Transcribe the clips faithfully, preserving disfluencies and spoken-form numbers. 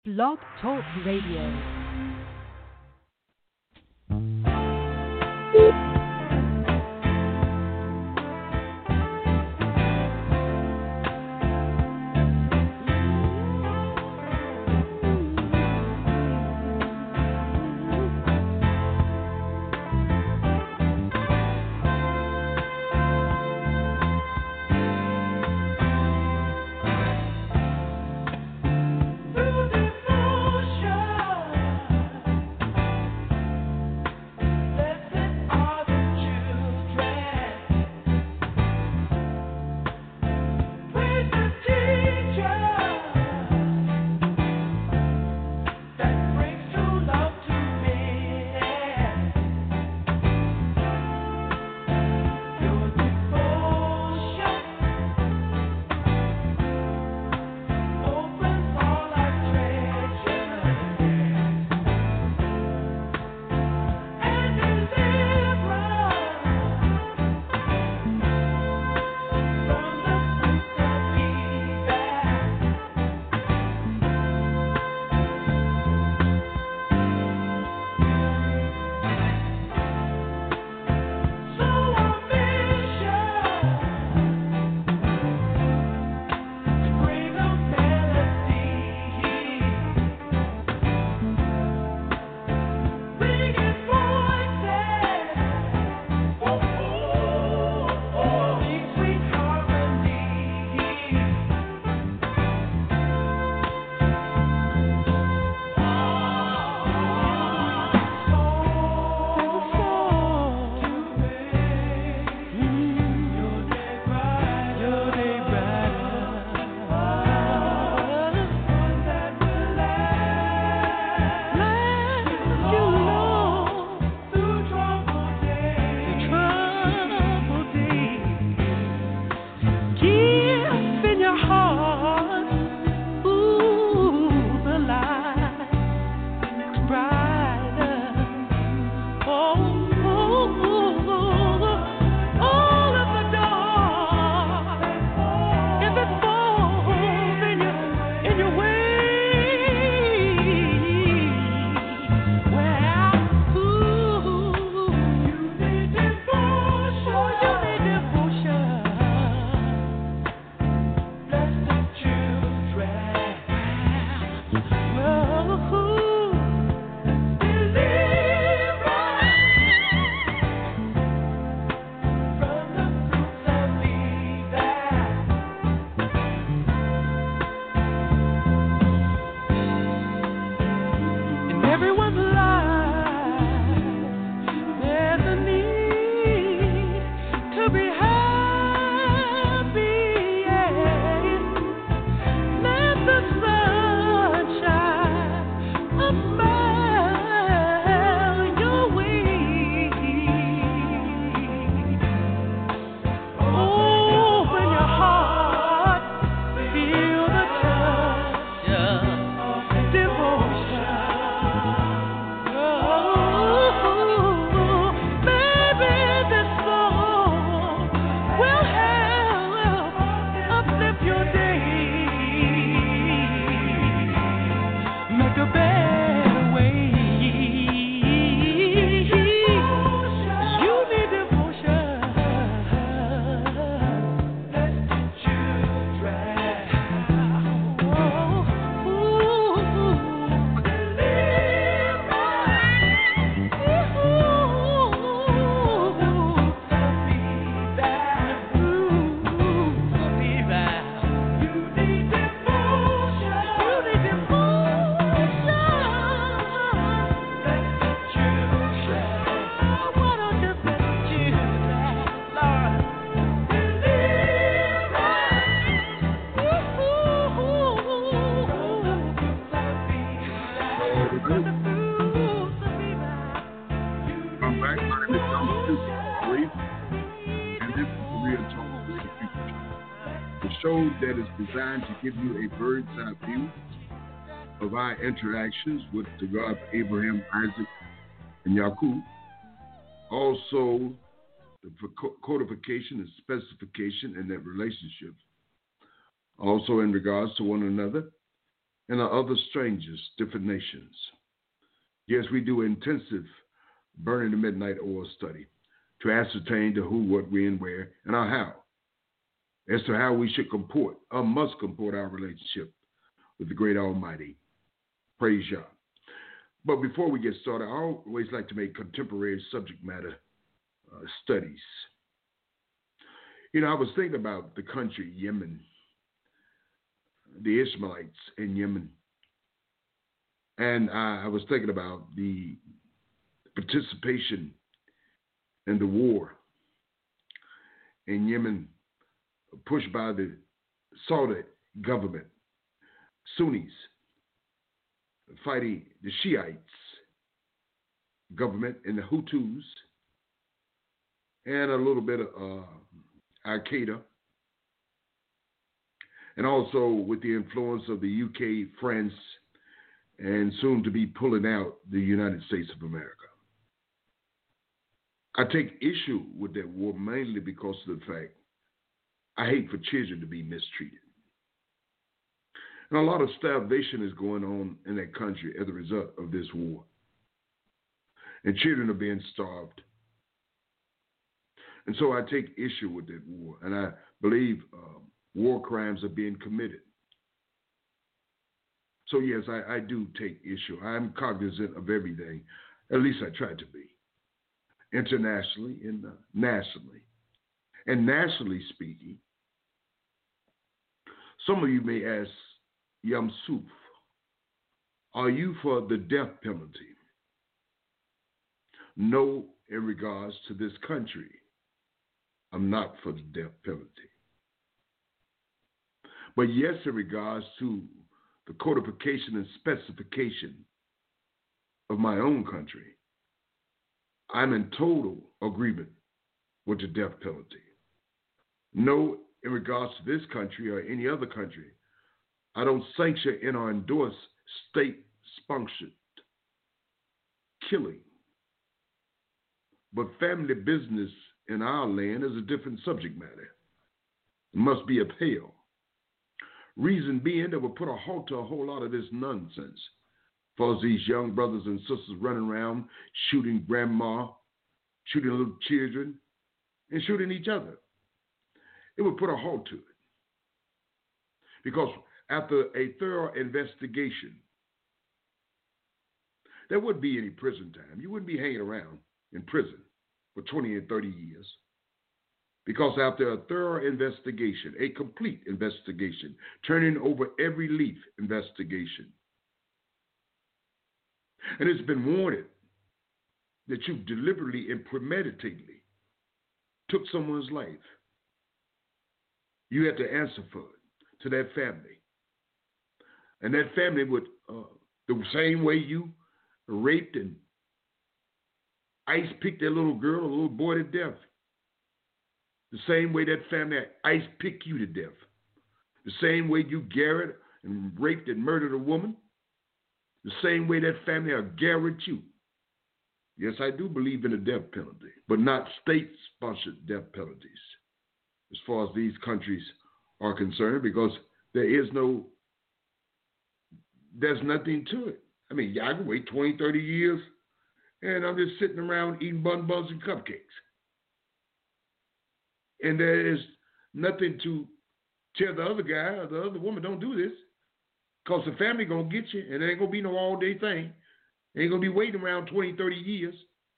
Blog Talk Radio. That is designed to give you a bird's eye view of our interactions with the God of Abraham, Isaac, and Jacob. Also, the codification and specification in that relationship. Also in regards to one another, and the other strangers, different nations. Yes, we do intensive burning the midnight oil study to ascertain the who, what, when, where, and our how, as to how we should comport or must comport our relationship with the great Almighty. Praise Yah. But before we get started, I always like to make contemporary subject matter uh, studies. You know, I was thinking about the country, Yemen, the Ishmaelites in Yemen. And I, I was thinking about the participation in the war in Yemen pushed by the Saudi government, Sunnis fighting the Shiites government and the Hutus, and a little bit of uh, Al-Qaeda, and also with the influence of the U K, France, and soon to be pulling out the United States of America. I take issue with that war mainly because of the fact I hate for children to be mistreated. And a lot of starvation is going on in that country as a result of this war. And children are being starved. And so I take issue with that war. And I believe uh, war crimes are being committed. So yes, I, I do take issue. I'm cognizant of everything. At least I try to be. Internationally and uh, nationally. And nationally speaking, some of you may ask, Yamsuf, are you for the death penalty? No, in regards to this country, I'm not for the death penalty. But yes, in regards to the codification and specification of my own country, I'm in total agreement with the death penalty. No, in regards to this country or any other country, I don't sanction and or endorse state-sponsored killing. But family business in our land is a different subject matter. It must be upheld. Reason being that will put a halt to a whole lot of this nonsense. For these young brothers and sisters running around shooting grandma, shooting little children, and shooting each other. It would put a halt to it. Because after a thorough investigation, there wouldn't be any prison time. You wouldn't be hanging around in prison for twenty and thirty years. Because after a thorough investigation, a complete investigation, turning over every leaf investigation, and it's been warned that you deliberately and premeditatedly took someone's life, you had to answer for it to that family. And that family would, uh, the same way you raped and ice-picked that little girl or little boy to death, the same way that family ice-picked you to death, the same way you garroted and raped and murdered a woman, the same way that family will garrot you. Yes, I do believe in the death penalty, but not state-sponsored death penalties as far as these countries are concerned, because there is no There's nothing to it. I mean, yeah, I can wait twenty, thirty years, and I'm just sitting around eating bun buns and cupcakes. And there is nothing to tell the other guy or the other woman, don't do this, because the family going to get you, and it ain't going to be no all-day thing. Ain't going to be waiting around twenty, thirty years.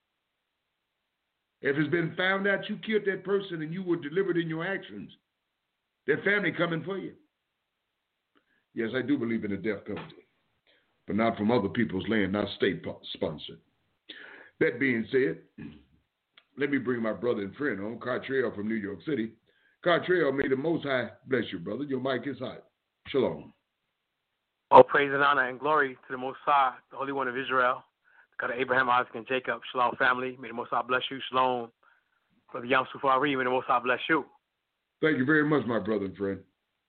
If it's been found out you killed that person and you were deliberate in your actions, that family coming for you. Yes, I do believe in the death penalty, but not from other people's land, not state-sponsored. That being said, let me bring my brother and friend on, Cartrell from New York City. Cartrell, may the Most High bless you, brother. Your mic is hot. Shalom. All praise and honor and glory to the Most High, the Holy One of Israel, God of Abraham, Isaac, and Jacob. Shalom, family. May the Most High bless you. Shalom. Brother Yamsuf Ari, may the Most High bless you. Thank you very much, my brother and friend.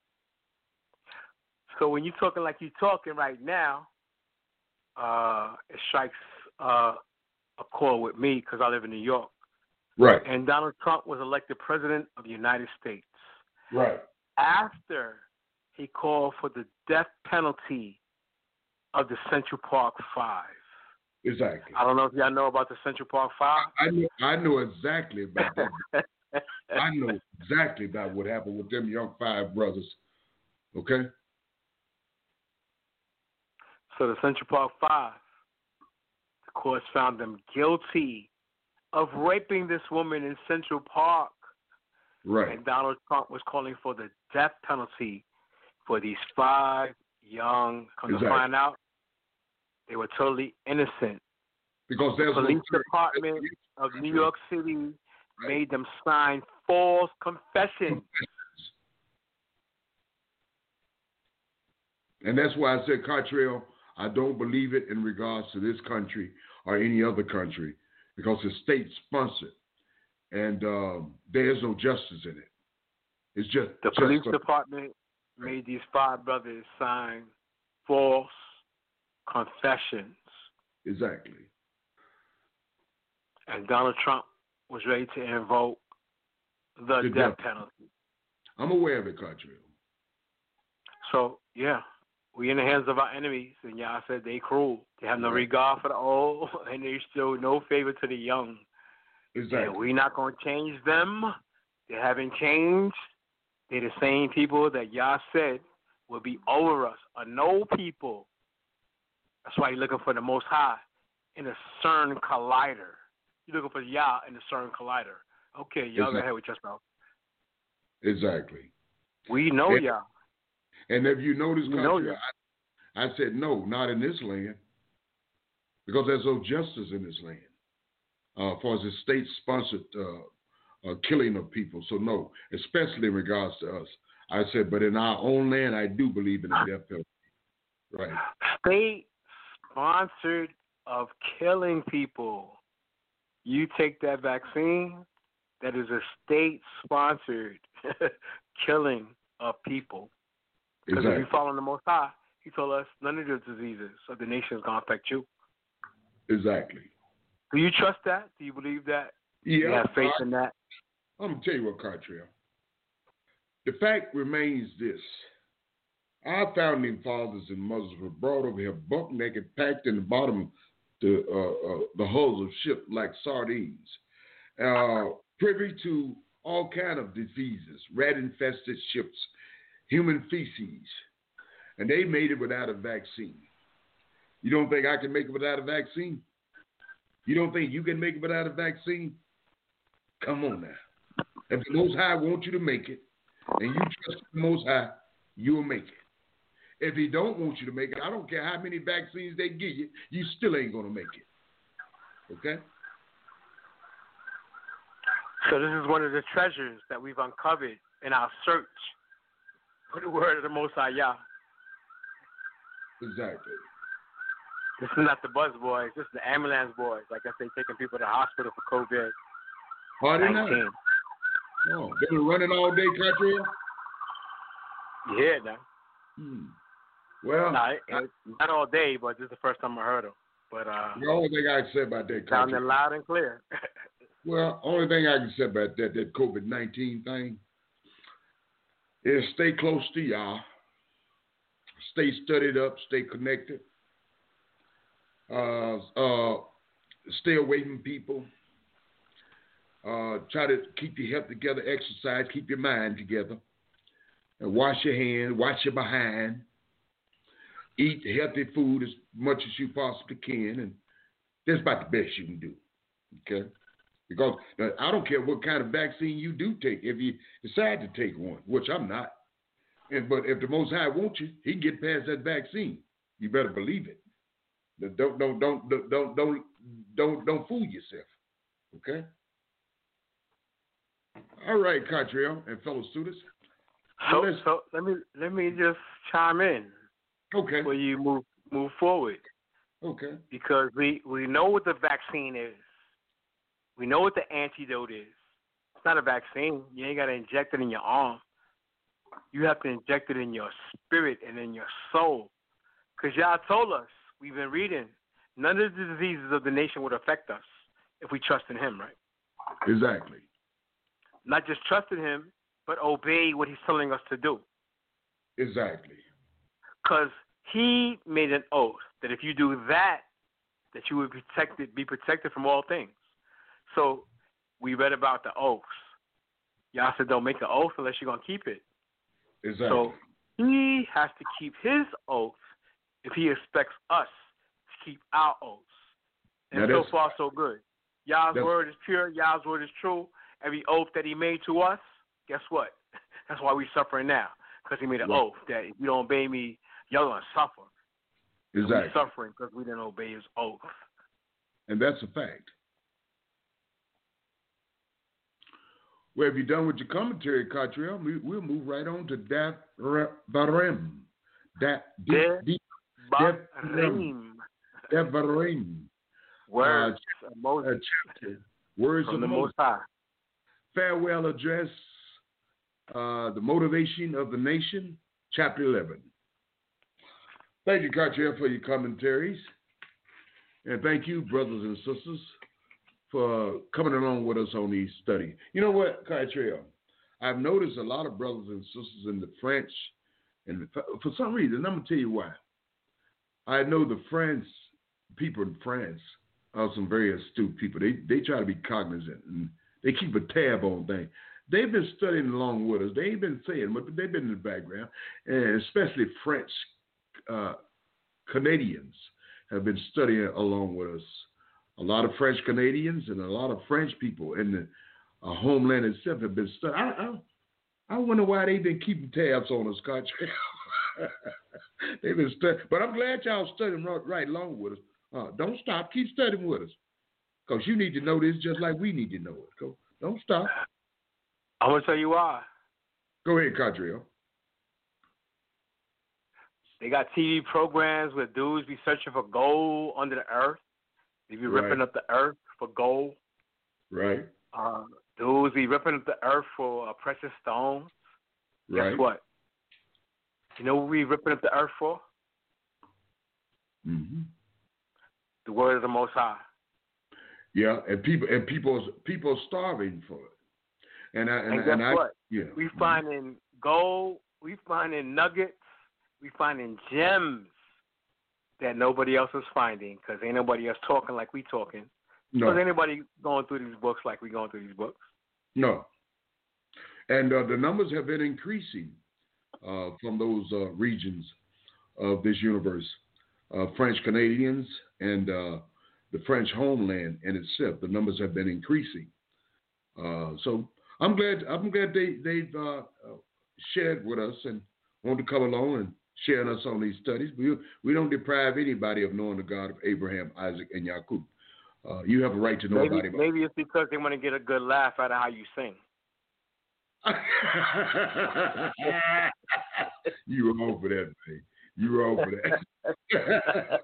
So when you're talking like you're talking right now, uh, it strikes uh, a chord with me because I live in New York. Right. And Donald Trump was elected president of the United States. Right. After he called for the death penalty of the Central Park Five. Exactly. I don't know if y'all know about the Central Park Five. I, I know. I know exactly about that. I know exactly about what happened with them young five brothers. Okay. So the Central Park Five, the courts found them guilty of raping this woman in Central Park. Right. And Donald Trump was calling for the death penalty for these five young. Come exactly. to find out, they were totally innocent. Because there's the police no department of New York City right. made them sign false confessions. And that's why I said, Cartrell, I don't believe it in regards to this country or any other country because it's state-sponsored, and um, there is no justice in it. It's just the just police a, department made these five brothers sign false confessions. Exactly. And Donald Trump was ready to invoke the, the death, death penalty. I'm aware of it, Cartrell. So, yeah, we in the hands of our enemies, and y'all said they cruel. They have no right. regard for the old, and they show no favor to the young. Exactly. And we're not going to change them. They haven't changed. They're the same people that y'all said will be over us, a no people. That's why you're looking for the Most High in a CERN collider. You're looking for Yah in the CERN collider. Okay, y'all exactly. go ahead with yourself. Exactly. We know and, Yah. And if you notice, you know I, I said no, not in this land, because there's no justice in this land. Uh, as far as the state-sponsored uh, uh, killing of people, so no, especially in regards to us. I said, but in our own land, I do believe in the death penalty. Right. State-sponsored of killing people. You take that vaccine, that is a state-sponsored killing of people. Because exactly. if you follow the Most High, He told us none of the diseases of the nation is going to affect you. Exactly. Do you trust that? Do you believe that? Yeah. You have faith I, in that? I'm going to tell you what, Cartrell. The fact remains this. Our founding fathers and mothers were brought over here buck naked, packed in the bottom the uh, uh, the hulls of ships like sardines, uh, privy to all kind of diseases, rat-infested ships, human feces, and they made it without a vaccine. You don't think I can make it without a vaccine? You don't think you can make it without a vaccine? Come on now. If the Most High wants you to make it, and you trust the Most High, you'll make it. If He don't want you to make it, I don't care how many vaccines they give you, you still ain't going to make it. Okay? So this is one of the treasures that we've uncovered in our search for the word of the Most High Yah. Exactly. This is not the buzz boys. This is the ambulance boys. Like I say, taking people to the hospital for COVID nineteen. Oh, they were running all day, country? You hear it now. Hmm. Well, no, it, it, not all day, but this is the first time I heard them. But uh, the only thing I can say about that, sounding loud and clear. Well, only thing I can say about that that COVID nineteen thing is stay close to y'all, stay studied up, stay connected, uh, uh, stay away from people. Uh, try to keep your health together, exercise, keep your mind together, and wash your hands, wash your behind. Eat healthy food as much as you possibly can, and that's about the best you can do, okay? Because uh, I don't care what kind of vaccine you do take, if you decide to take one, which I'm not. And but if the Most High wants you, He can get past that vaccine. You better believe it. Don't don't don't don't don't don't don't, don't fool yourself, okay? All right, Cartrell and fellow students. So, so, so let me let me just chime in. Okay. Before you move move forward. Okay. Because we, we know what the vaccine is. We know what the antidote is. It's not a vaccine. You ain't got to inject it in your arm. You have to inject it in your spirit and in your soul. Because y'all told us, we've been reading, none of the diseases of the nation would affect us if we trust in Him, right? Exactly. Not just trust in Him, but obey what He's telling us to do. Exactly. Because He made an oath that if you do that, that you would protected, be protected from all things. So we read about the oaths. Y'all said don't make an oath unless you're going to keep it. Exactly. So he has to keep his oath if he expects us to keep our oaths. And Now so that's- far, so good. Y'all's that's- word is pure. Y'all's word is true. Every oath that he made to us, guess what? That's why we're suffering now, because he made an Right. oath that if you don't obey me, y'all going to suffer. Exactly. We're suffering because we didn't obey his oath. And that's a fact. Well, have you done with your commentary, Catriel? We, we'll move right on to Dat Barim. Dat De Deep Barim. Devarim. Words Uh, of Moses. chapter. Words From of the Moses. Most High. Farewell address. Uh, the motivation of the nation. Chapter eleven. Thank you, Catriel, for your commentaries. And thank you, brothers and sisters, for coming along with us on these studies. You know what, Catriel? I've noticed a lot of brothers and sisters in the French, and for some reason, I'm going to tell you why. I know the French people in France are some very astute people. They they try to be cognizant, and they keep a tab on things. They've been studying along with us. They ain't been saying, but they've been in the background, and especially French uh, Canadians have been studying along with us. A lot of French Canadians and a lot of French people in the uh, homeland itself have been studying. I, I, I wonder why they've been keeping tabs on us, country. They've been studying, but I'm glad y'all studying right, right along with us. Uh, don't stop. Keep studying with us, because you need to know this just like we need to know it. Go, don't stop. I'm going to tell you why. Go ahead, Catriel. They got T V programs where dudes be searching for gold under the earth. They be ripping Right. up the earth for gold. Right. Uh, dudes be ripping up the earth for uh, precious stones. Right. Guess what? You know what we ripping up the earth for? Mm-hmm. The word of the Most High. Yeah, and people and people people are starving for it. And I and, And guess and I, what? yeah. We finding gold. We finding nuggets. We finding gems that nobody else is finding, because ain't nobody else talking like we talking. No. Because ain't anybody going through these books like we going through these books. No. And uh, the numbers have been increasing uh, from those uh, regions of this universe. Uh, French Canadians and uh, the French homeland in itself, the numbers have been increasing. Uh, so I'm glad I'm glad they, they've uh, shared with us and want to come along and sharing us on these studies. We, we don't deprive anybody of knowing the God of Abraham, Isaac, and Jacob. Uh, you have a right to know maybe, about him. Maybe it's because they want to get a good laugh out of how you sing. You were wrong for that, man. You were wrong for that.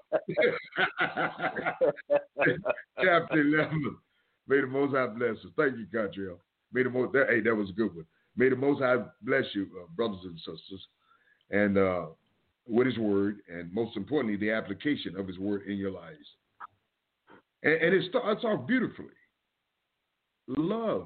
Chapter eleven. May the Most High bless us. Thank you, Catriel. May the Most that, hey, that was a good one. May the Most High bless you, uh, brothers and sisters, and uh, with His word, and most importantly, the application of His word in your lives. And, and it starts off beautifully. Love,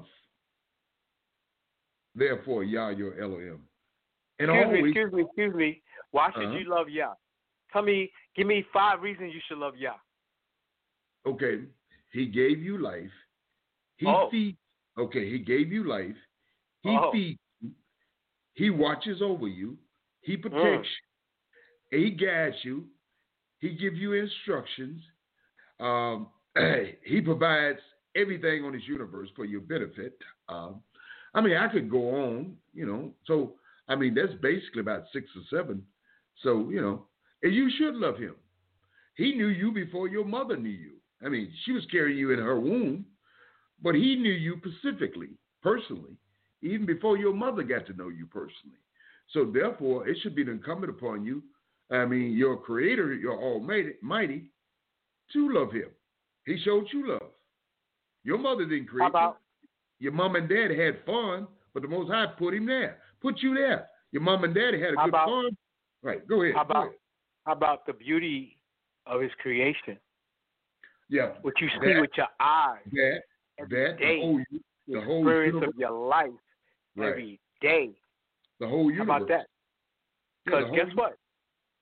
therefore, Yah your Elohim. And excuse always, me, excuse me, excuse me. Why should Uh-huh. you love Yah? Tell me, give me five reasons you should love Yah. okay, He gave you life. He Oh. feeds. Okay, He gave you life. He Oh. feeds you. He watches over you. He protects Mm. you. He guides you. He gives you instructions. Um, he provides everything on this universe for your benefit. Um, I mean, I could go on, you know. So, I mean, that's basically about six or seven. So, you know, and you should love him. He knew you before your mother knew you. I mean, she was carrying you in her womb, but he knew you specifically, personally, even before your mother got to know you personally. So, therefore, it should be incumbent upon you, I mean, your creator, your almighty, to love him. He showed you love. Your mother didn't create How about, you. Your mom and dad had fun, but the Most High put him there, put you there. Your mom and daddy had a How good about- fun. Right, go ahead. how go about, ahead. how about the beauty of his creation? Yeah, What you see that, with your eyes that, every that, day, the whole, the the whole experience universe, of your life right. every day. the whole How universe. about that? Yeah, Because the whole guess what?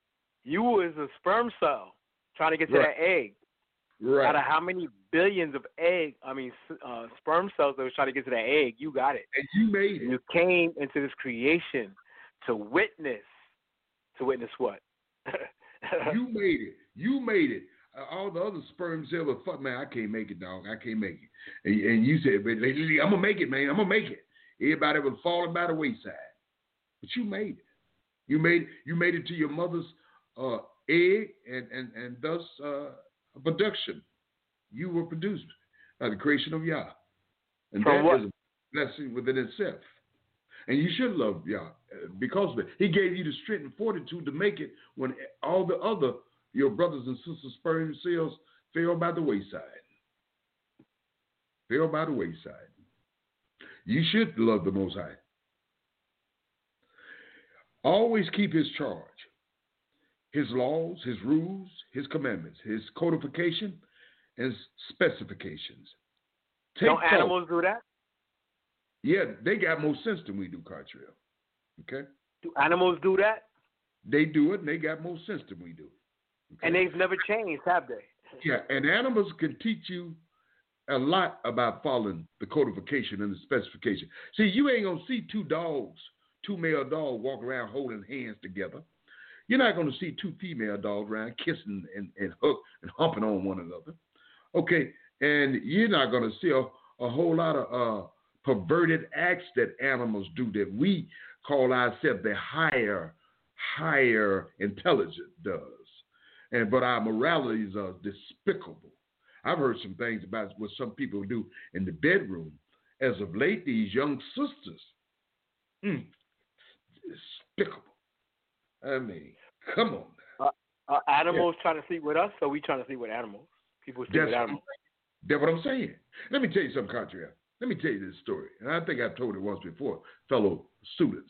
You was a sperm cell trying to get to Right. that egg. Right. Out of how many billions of egg, I mean, uh, sperm cells that was trying to get to that egg, you got it. And you made it. You came into this creation to witness. To witness what? You made it. You made it. Uh, all the other sperm cells were, fuck, man, I can't make it, dog. I can't make it. And, and you said, but I'm going to make it, man. I'm going to make it. Everybody was falling by the wayside. But you made it. You made you made it to your mother's uh, egg and, and, and thus uh, production. You were produced by the creation of Yah. And From that what? is a blessing within itself. And you should love Yah uh, because of it. He gave you the strength and fortitude to make it when all the other, your brothers and sisters' sperm cells fell by the wayside. Fell by the wayside. You should love the Most High. Always keep his charge, his laws, his rules, his commandments, his codification, and specifications. Take Don't thought. animals do that? Yeah, they got more sense than we do, Cartrell. Okay? Do animals do that? They do it, and they got more sense than we do. Okay? And they've never changed, have they? Yeah, and animals can teach you a lot about following the codification and the specification. See, you ain't going to see two dogs, two male dogs walk around holding hands together. You're not going to see two female dogs around kissing and, and hook and humping on one another. Okay, and you're not going to see a, a whole lot of uh, perverted acts that animals do that we call ourselves the higher, higher intelligence does. And but our moralities are despicable. I've heard some things about what some people do in the bedroom. As of late, these young sisters, mm, despicable. I mean, come on. Uh, are animals yeah. trying to sleep with us, or we trying to sleep with animals? People sleep That's with animals. That's what I'm saying. Let me tell you something, Contrary. Let me tell you this story. And I think I've told it once before, fellow students.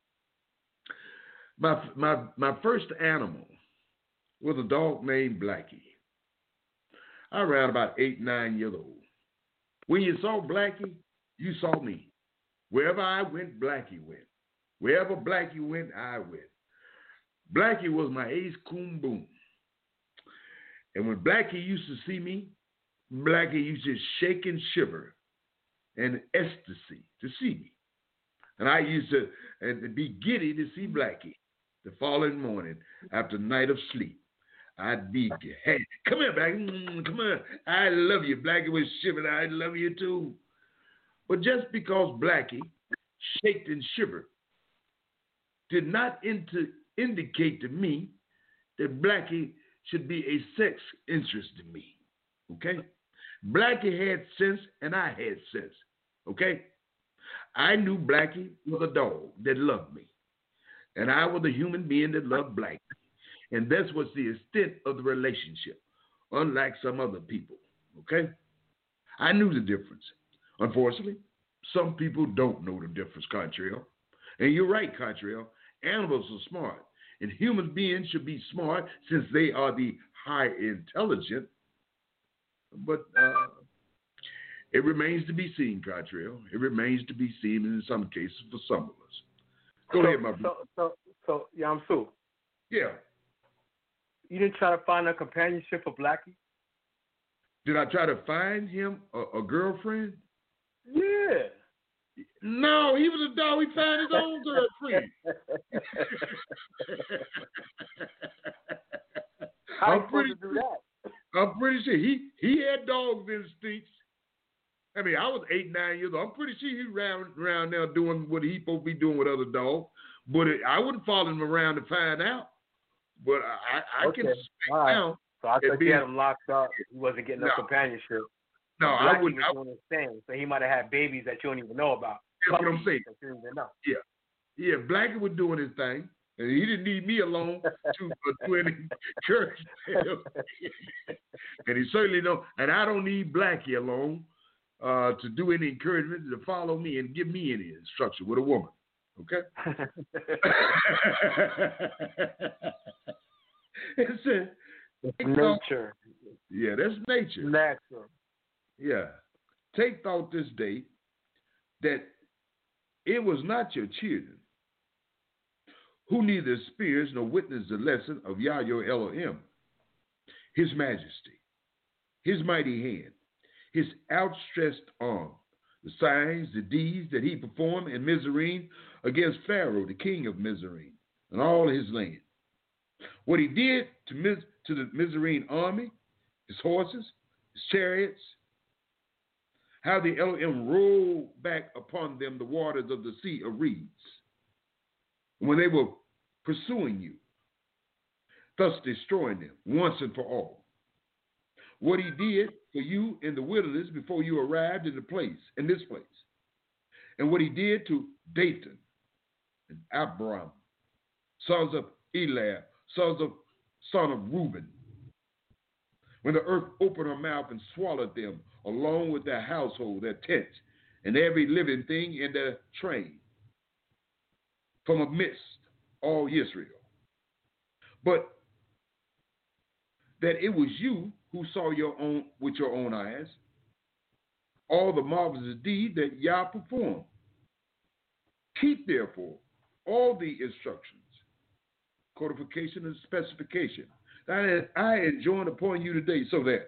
My my my first animal was a dog named Blackie. I was around about eight, nine years old. When you saw Blackie, you saw me. Wherever I went, Blackie went. Wherever Blackie went, I went. Blackie was my ace coon boom. And when Blackie used to see me, Blackie used to shake and shiver in ecstasy to see me. And I used to and be giddy to see Blackie the following morning after a night of sleep. I'd be, hey, come here, Blackie, mm, come here. I love you. Blackie was shivering. I love you too. But just because Blackie shaked and shivered did not inter- indicate to me that Blackie should be a sex interest in me. Okay? Blackie had sense and I had sense. Okay? I knew Blackie was a dog that loved me. And I was a human being that loved Blackie. And that was the extent of the relationship, unlike some other people. Okay? I knew the difference. Unfortunately, some people don't know the difference, Contrail. And you're right, Contrail. Animals are smart. And human beings should be smart since they are the high intelligent. But uh, it remains to be seen, Contrail. It remains to be seen in some cases for some of us. Go so, ahead, my brother. So, so, so Yamsu. Yeah. You didn't try to find a companionship for Blackie? Did I try to find him a, a girlfriend? Yeah. No, he was a dog. He found his own girlfriend. How I'm you pretty supposed to do that? I'm pretty sure he he had dogs instincts. I mean, I was eight, nine years old. I'm pretty sure he around around now doing what he supposed to be doing with other dogs. But it, I wouldn't follow him around to find out. But I, I okay. can suspect right. now. So I thought being, you had him locked up. He wasn't getting no, no companionship. No, Blackie I wouldn't. was I, doing his thing, so he might have had babies that you don't even know about. That's what I'm saying. You don't even know. Yeah, yeah. Blackie was doing his thing, and he didn't need me alone to uh, to encourage him. And he certainly don't. And I don't need Blackie alone uh, to do any encouragement to follow me and give me any instruction with a woman. Okay. It's, a, it's nature. Yeah, that's nature. Natural. Yeah. Take thought this day that it was not your children who neither experienced nor witnessed the lesson of Yah your Elohim, his majesty, his mighty hand, his outstretched arm, the signs, the deeds that he performed in Mizraim against Pharaoh, the king of Mizraim, and all his land. What he did to, Miz- to the Mizraim army, his horses, his chariots, how the Elohim rolled back upon them the waters of the sea of reeds when they were pursuing you, thus destroying them once and for all. What he did for you in the wilderness before you arrived in the place, in this place. And what he did to Dathan and Abiram, sons of Eliab, sons of son of Reuben, when the earth opened her mouth and swallowed them, along with their household, their tents, and every living thing in their train, from amidst all Israel. But that it was you who saw your own with your own eyes all the marvelous deed that Yah performed. Keep therefore all the instructions, codification, and specification that I enjoin upon you today, so that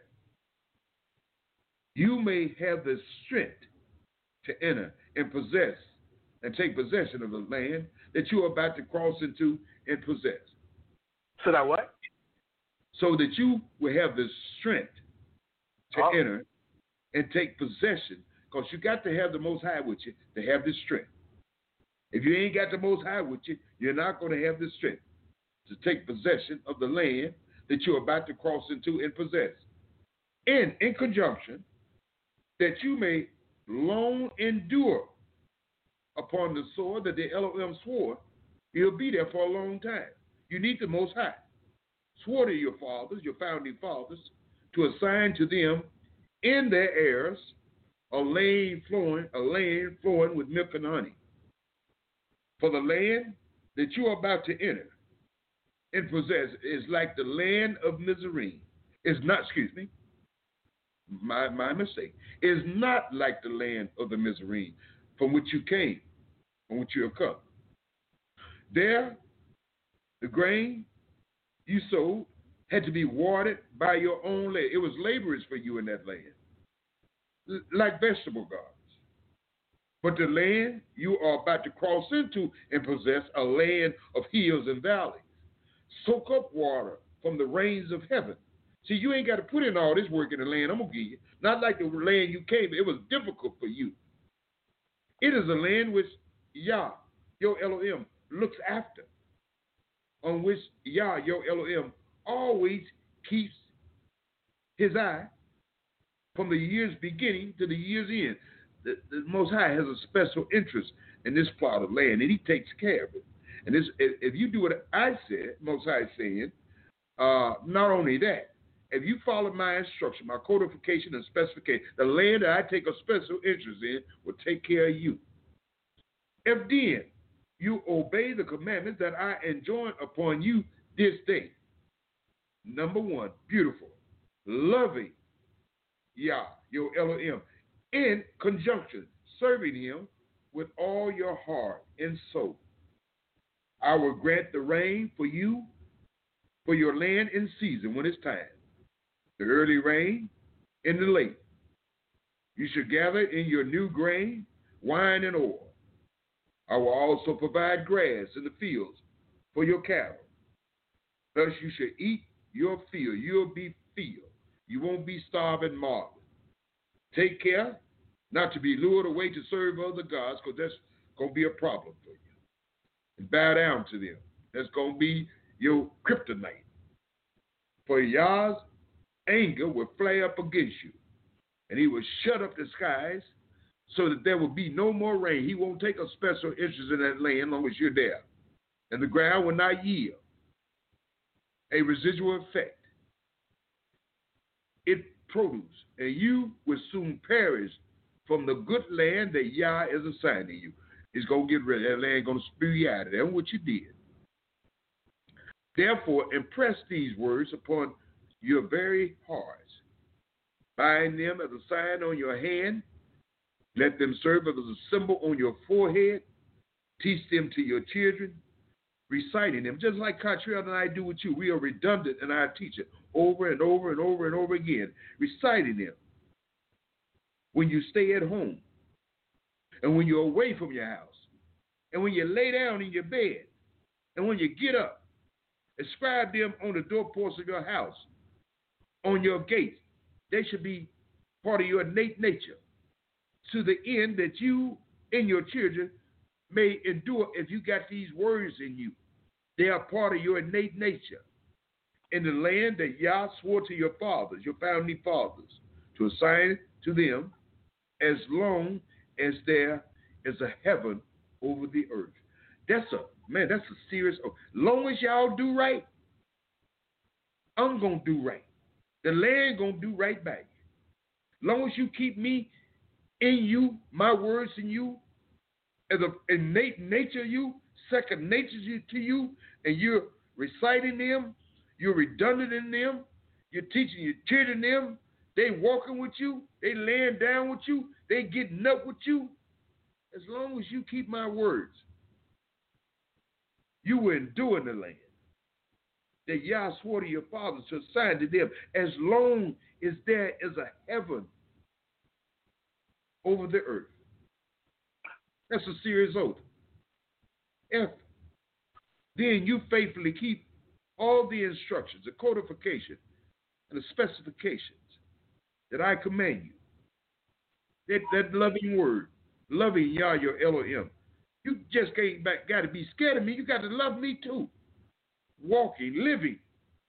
you may have the strength to enter and possess and take possession of the land that you are about to cross into and possess. So that what? So that you will have the strength to oh. enter and take possession, because you got to have the Most High with you to have the strength. If you ain't got the Most High with you, you're not going to have the strength to take possession of the land that you're about to cross into and possess. And in conjunction, that you may long endure upon the sword that the Elohim swore, he'll be there for a long time. You need the Most High. Swore to your fathers, your founding fathers, to assign to them in their heirs a land flowing, a land flowing with milk and honey. For the land that you are about to enter and possess is like the land of Mizraim. Is not, excuse me, my my mistake. Is not like the land of the Mizraim from which you came, from which you have come. There, the grain you sowed had to be watered by your own land. It was laborers for you in that land, L- like vegetable gardens. But the land you are about to cross into and possess, a land of hills and valleys. Soak up water from the rains of heaven. See, you ain't got to put in all this work in the land I'm going to give you. Not like the land you came. It was difficult for you. It is a land which Yah, your Elohim, looks after, on which Yah, your Elohim, always keeps his eye from the year's beginning to the year's end. The, the Most High has a special interest in this plot of land, and he takes care of it. And this, if, if you do what I said, Most High is saying, uh, not only that, if you follow my instruction, my codification and specification, the land that I take a special interest in will take care of you. If then you obey the commandments that I enjoin upon you this day, number one, beautiful, loving Yah, your Elohim, in conjunction, serving him with all your heart and soul. I will grant the rain for you, for your land in season when it's time, the early rain and the late. You shall gather in your new grain, wine, and oil. I will also provide grass in the fields for your cattle. Thus you shall eat your fill. You'll be filled. You won't be starving marvelous. Take care not to be lured away to serve other gods, because that's going to be a problem for you. And bow down to them. That's going to be your kryptonite. For Yah's anger will flare up against you, and he will shut up the skies so that there will be no more rain. He won't take a special interest in that land as long as you're there. And the ground will not yield a residual effect. It produce, and you will soon perish from the good land that Yah is assigning you. It's going to get rid of that land, going to spew you out of there. And what you did. Therefore, impress these words upon your very hearts. Bind them as a sign on your hand. Let them serve as a symbol on your forehead. Teach them to your children. reciting them, just like Cottrell and I do with you. We are redundant in our teaching over and over and over and over again, reciting them. When you stay at home, and when you're away from your house, and when you lay down in your bed, and when you get up, inscribe them on the doorposts of your house, on your gates. They should be part of your innate nature, to the end that you and your children may endure if you got these words in you. They are part of your innate nature in the land that Yah swore to your fathers, your founding fathers, to assign to them as long as there is a heaven over the earth. That's a, man, that's a serious, long as y'all do right, I'm going to do right. The land going to do right back. Long as you keep me in you, my words in you, as an innate nature you, second nature to you, and you're reciting them, you're redundant in them, you're teaching your children them, they walking with you, they laying down with you, they getting up with you. As long as you keep my words, you will endure in the land that Yah swore to your fathers to assign to them, as long as there is a heaven over the earth. That's a serious oath. If then you faithfully keep all the instructions, the codification, and the specifications that I command you, that, that loving word, loving Yah, your Elohim, you just can't got to be scared of me. You got to love me too. Walking, living,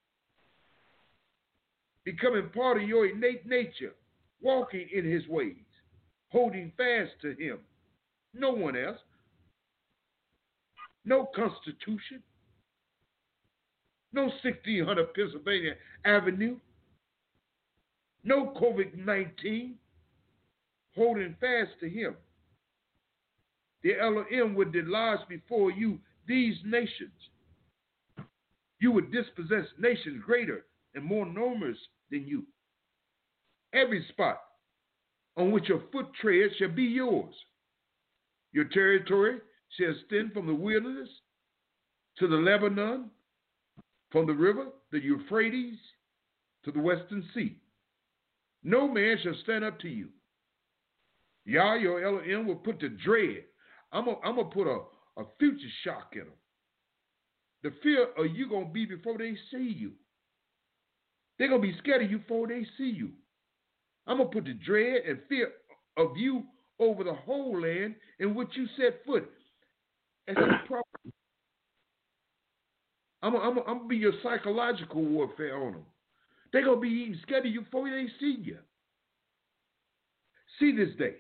becoming part of your innate nature, walking in his ways, holding fast to him. No one else. No Constitution. No sixteen hundred Pennsylvania Avenue. No COVID nineteen. Holding fast to him. The Elohim would enlarge before you these nations. You would dispossess nations greater and more numerous than you. Every spot on which your foot treads shall be yours. Your territory shall extend from the wilderness to the Lebanon, from the river, the Euphrates, to the western sea. No man shall stand up to you. Yah, your Elohim, will put the dread. I'm going to put a, a future shock in them. The fear of you going to be before they see you. They're going to be scared of you before they see you. I'm going to put the dread and fear of you over the whole land in which you set foot. As a property. I'm going to be your psychological warfare on them. They're going to be even scared of you before they see you. See this day.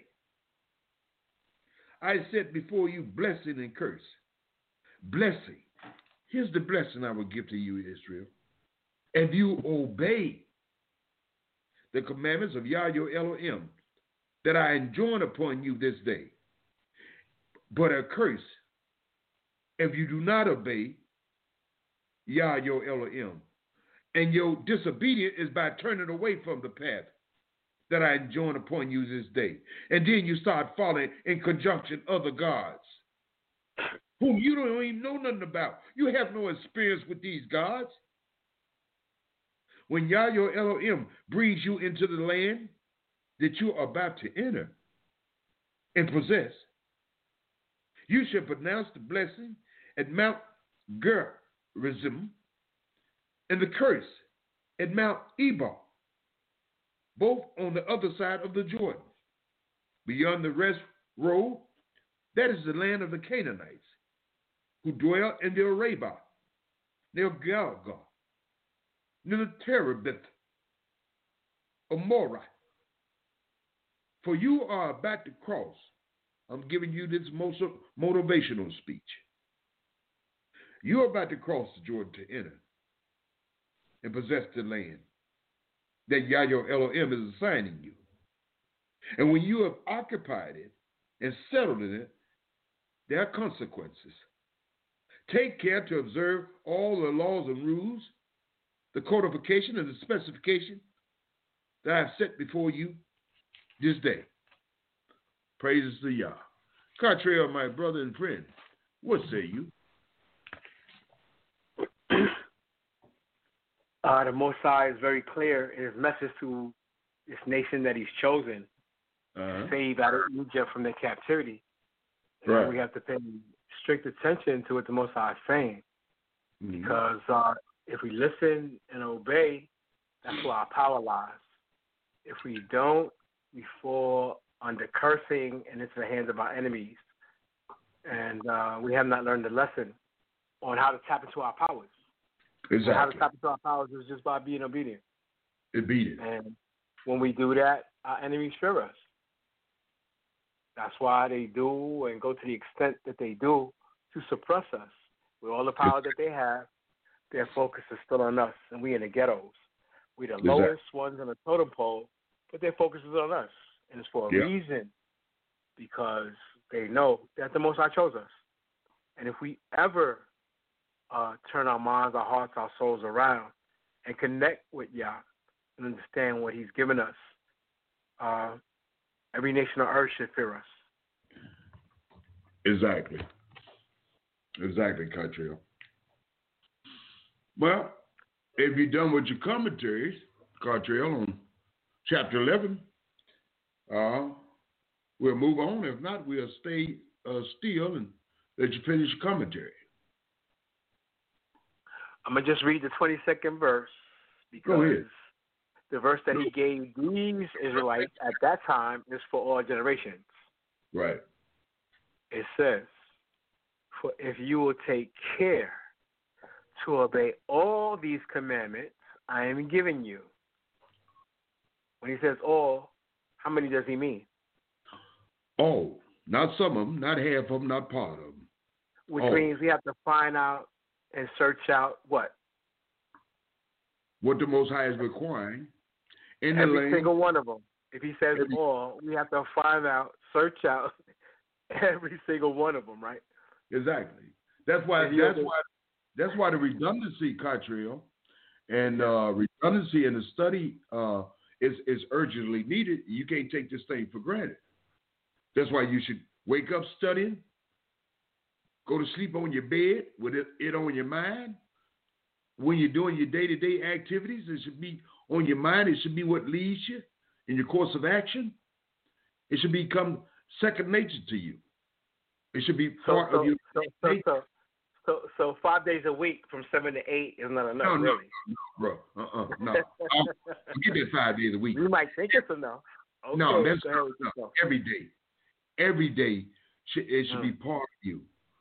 I set before you blessing and curse. Blessing. Here's the blessing I will give to you, Israel. If you obey the commandments of Yah, your Elohim, that I enjoin upon you this day. But a curse, if you do not obey Yah, your Elohim, and your disobedience is by turning away from the path that I enjoin upon you this day. And then you start following in conjunction other gods, whom you don't even know nothing about. You have no experience with these gods. When Yah, your Elohim, brings you into the land that you are about to enter and possess, you shall pronounce the blessing at Mount Gerizim and the curse at Mount Ebal, both on the other side of the Jordan. Beyond the rest road, that is the land of the Canaanites, who dwell in the Arabah, near Gilgal, near the Terebinth, Amorah. For you are about to cross. I'm giving you this most motivational speech. You are about to cross the Jordan to enter and possess the land that Yah, your Elohim, is assigning you. And when you have occupied it and settled in it, there are consequences. Take care to observe all the laws and rules, the codification and the specification that I have set before you this day. Praises to Yah. Cottrell, my brother and friend, what say you? Uh, the Most High is very clear in his message to this nation that he's chosen Uh-huh. to save out of Egypt from their captivity. And Right. we have to pay strict attention to what the Most High is saying. Mm-hmm. Because uh, if we listen and obey, that's where our power lies. If we don't, we fall under cursing and into the hands of our enemies. And uh, we have not learned the lesson on how to tap into our powers. Exactly. And how to tap into our powers is just by being obedient. It beat it. And when we do that, our enemies fear us. That's why they do and go to the extent that they do to suppress us. With all the power that they have, their focus is still on us, and we in the ghettos. We're the Exactly. lowest ones on the totem pole, but their focus is on us. And it's for a Yeah. reason, because they know that the Most High chose us. And if we ever uh, turn our minds, our hearts, our souls around and connect with Yah and understand what he's given us, uh, every nation on earth should fear us. Exactly. Exactly, Catriel. Well, if you're done with your commentaries, Catriel, on chapter eleven, uh, we'll move on. If not, we'll stay uh, still and let you finish your commentary. I'm going to just read the twenty-second verse because Go ahead. the verse that he gave these Israelites at that time is for all generations. Right. It says, for if you will take care to obey all these commandments I am giving you. When he says all, how many does he mean? All. Not some of them, not half of them, not part of them. Which all. means we have to find out and search out what? What the Most High is requiring in the Every land. single one of them. If he says Every, all, we have to find out, search out every single one of them, right? Exactly. That's why. That's why. That's why the redundancy, Catriel, and uh, redundancy in the study uh, is is urgently needed. You can't take this thing for granted. That's why you should wake up studying, go to sleep on your bed with it, it on your mind. When you're doing your day-to-day activities, it should be on your mind. It should be what leads you in your course of action. It should become second nature to you. It should be part so, so, of your so, so, so, so, so five days a week from seven to eight is not enough, no, no, really. No, no, bro. Uh-uh, no. Forget that five days a week. You might think it's enough. Okay, no, that's so not enough. Every day. Every day, it should mm. be part of you.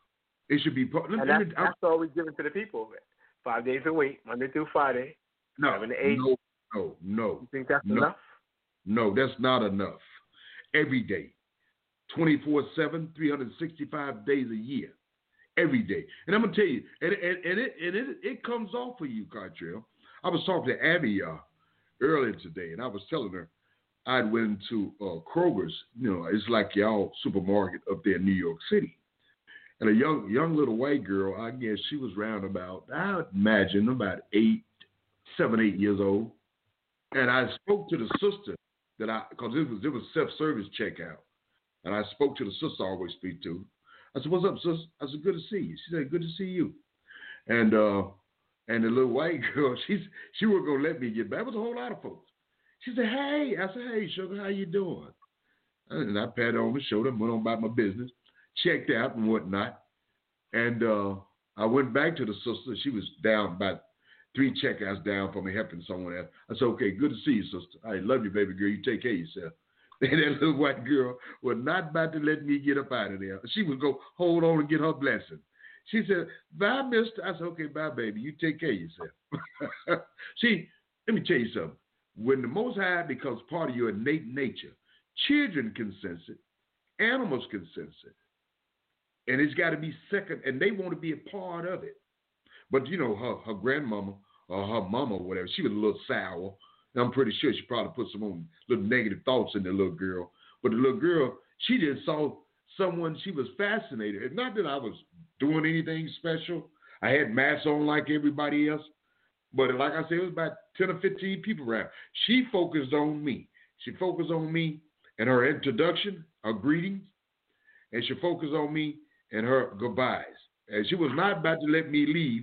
It should be part. And that's, that's all we give it to the people. Five days a week, Monday through Friday, no, seven to eight. No, no, no. You think that's no, enough? No, that's not enough. Every day, twenty-four seven, three hundred sixty-five days a year. Every day. And I'm going to tell you, and, and, and, it, and it, it comes off for you, Catriel. I was talking to Abby uh, earlier today, and I was telling her I went to uh, Kroger's. You know, it's like y'all supermarket up there in New York City. And a young young little white girl, I guess she was around about, I would imagine, about eight, seven, eight years old. And I spoke to the sister that I, because it was, it was self-service checkout. And I spoke to the sister I always speak to. I said, what's up, sis? I said, good to see you. She said, good to see you. And uh, and the little white girl, she's she wasn't going to let me get back. It was a whole lot of folks. She said, hey. I said, hey, sugar, how you doing? And I patted her on the shoulder and went on about my business, checked out and whatnot. And uh, I went back to the sister. She was down about three checkouts down from me, helping someone else. I said, okay, good to see you, sister. I love you, baby girl. You take care of yourself. And that little white girl was not about to let me get up out of there. She would go hold on and get her blessing. She said, bye, mister. I said, okay, bye, baby. You take care of yourself. See, let me tell you something. When the Most High becomes part of your innate nature, children can sense it. Animals can sense it. And it's got to be second, and they want to be a part of it. But, you know, her, her grandmama or her mama or whatever, she was a little sour. I'm pretty sure she probably put some little negative thoughts in the little girl. But the little girl, she just saw someone she was fascinated. It's not that I was doing anything special. I had masks on like everybody else. But like I said, it was about ten or fifteen people around. She focused on me. She focused on me and her introduction, her greetings. And she focused on me and her goodbyes. And she was not about to let me leave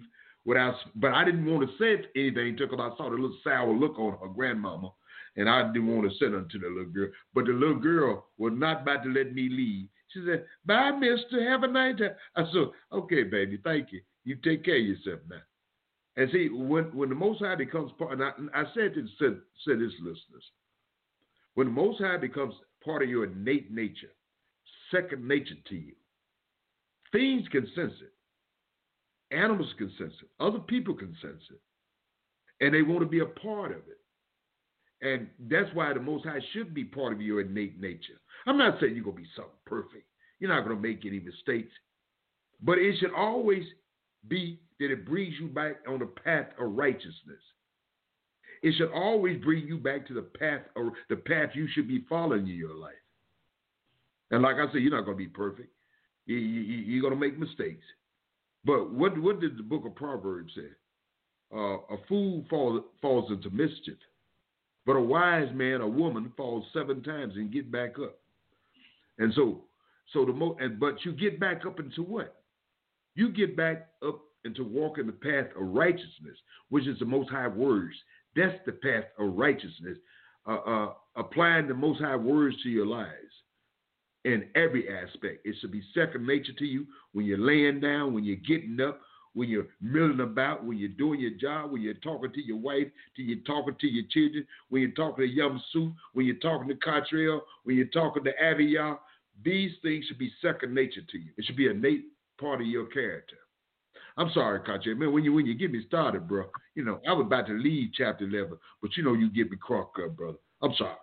without, but I didn't want to say anything until I saw the little sour look on her grandmama, and I didn't want to say nothing to the little girl. But the little girl was not about to let me leave. She said, "Bye, mister. Have a nice time." I said, "Okay, baby, thank you. You take care of yourself now." And see, when when the Most High becomes part, and I, I said to said, said this, listeners, when the Most High becomes part of your innate nature, second nature to you, things can sense it. Animals can sense it. Other people can sense it. And they want to be a part of it. And that's why the Most High should be part of your innate nature. I'm not saying you're going to be something perfect. You're not going to make any mistakes. But it should always be that it brings you back on the path of righteousness. It should always bring you back to the path or the path you should be following in your life. And like I said, you're not going to be perfect. You, you, you're going to make mistakes. But what, what did the book of Proverbs say? Uh, a fool falls, falls into mischief, but a wise man, a woman, falls seven times and get back up. And so, so the mo- and but you get back up into what? You get back up into walking the path of righteousness, which is the Most High words. That's the path of righteousness. Uh, uh, applying the Most High words to your lives in every aspect. It should be second nature to you when you're laying down, when you're getting up, when you're milling about, when you're doing your job, when you're talking to your wife, when you're talking to your children, when you're talking to Yum Soup, when you're talking to Cottrell, when you're talking to Aviyah. These things should be second nature to you. It should be a innate part of your character. I'm sorry, Cottrell. Man, when you when you get me started, bro, you know, I was about to leave chapter eleven, but you know you get me crocked up, brother. I'm sorry.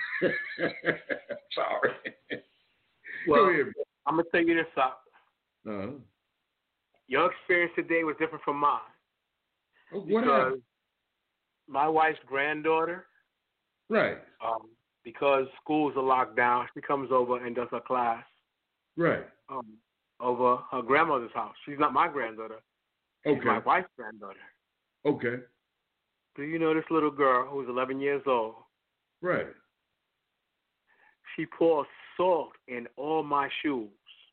Sorry. Well, I'm going to tell you this up. Uh-huh. Your experience today was different from mine. Oh, what because happened? My wife's granddaughter, right, um, because schools are locked down, she comes over and does her class right, um, over her grandmother's house. She's not my granddaughter. She's okay, my wife's granddaughter. okay. Do you know this little girl who's eleven years old? Right. She pours salt in all my shoes.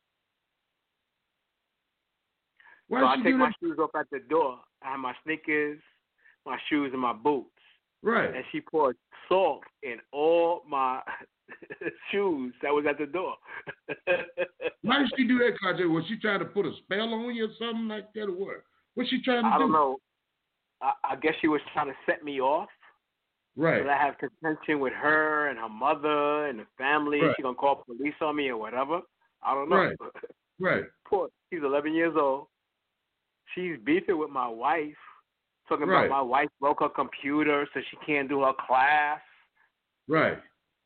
Why so I she take do my that? shoes off at the door. I have my sneakers, my shoes, and my boots. Right. And she poured salt in all my shoes that was at the door. Why did she do that, Cottrell? Was she trying to put a spell on you or something like that, or what? What's she trying to I do? don't know. I, I guess she was trying to set me off. Right. But I have contention with her and her mother and the family. Right. She's going to call police on me or whatever. I don't know. Right. Right. Poor, she's eleven years old. She's beefing with my wife, talking Right. about my wife broke her computer so she can't do her class. Right.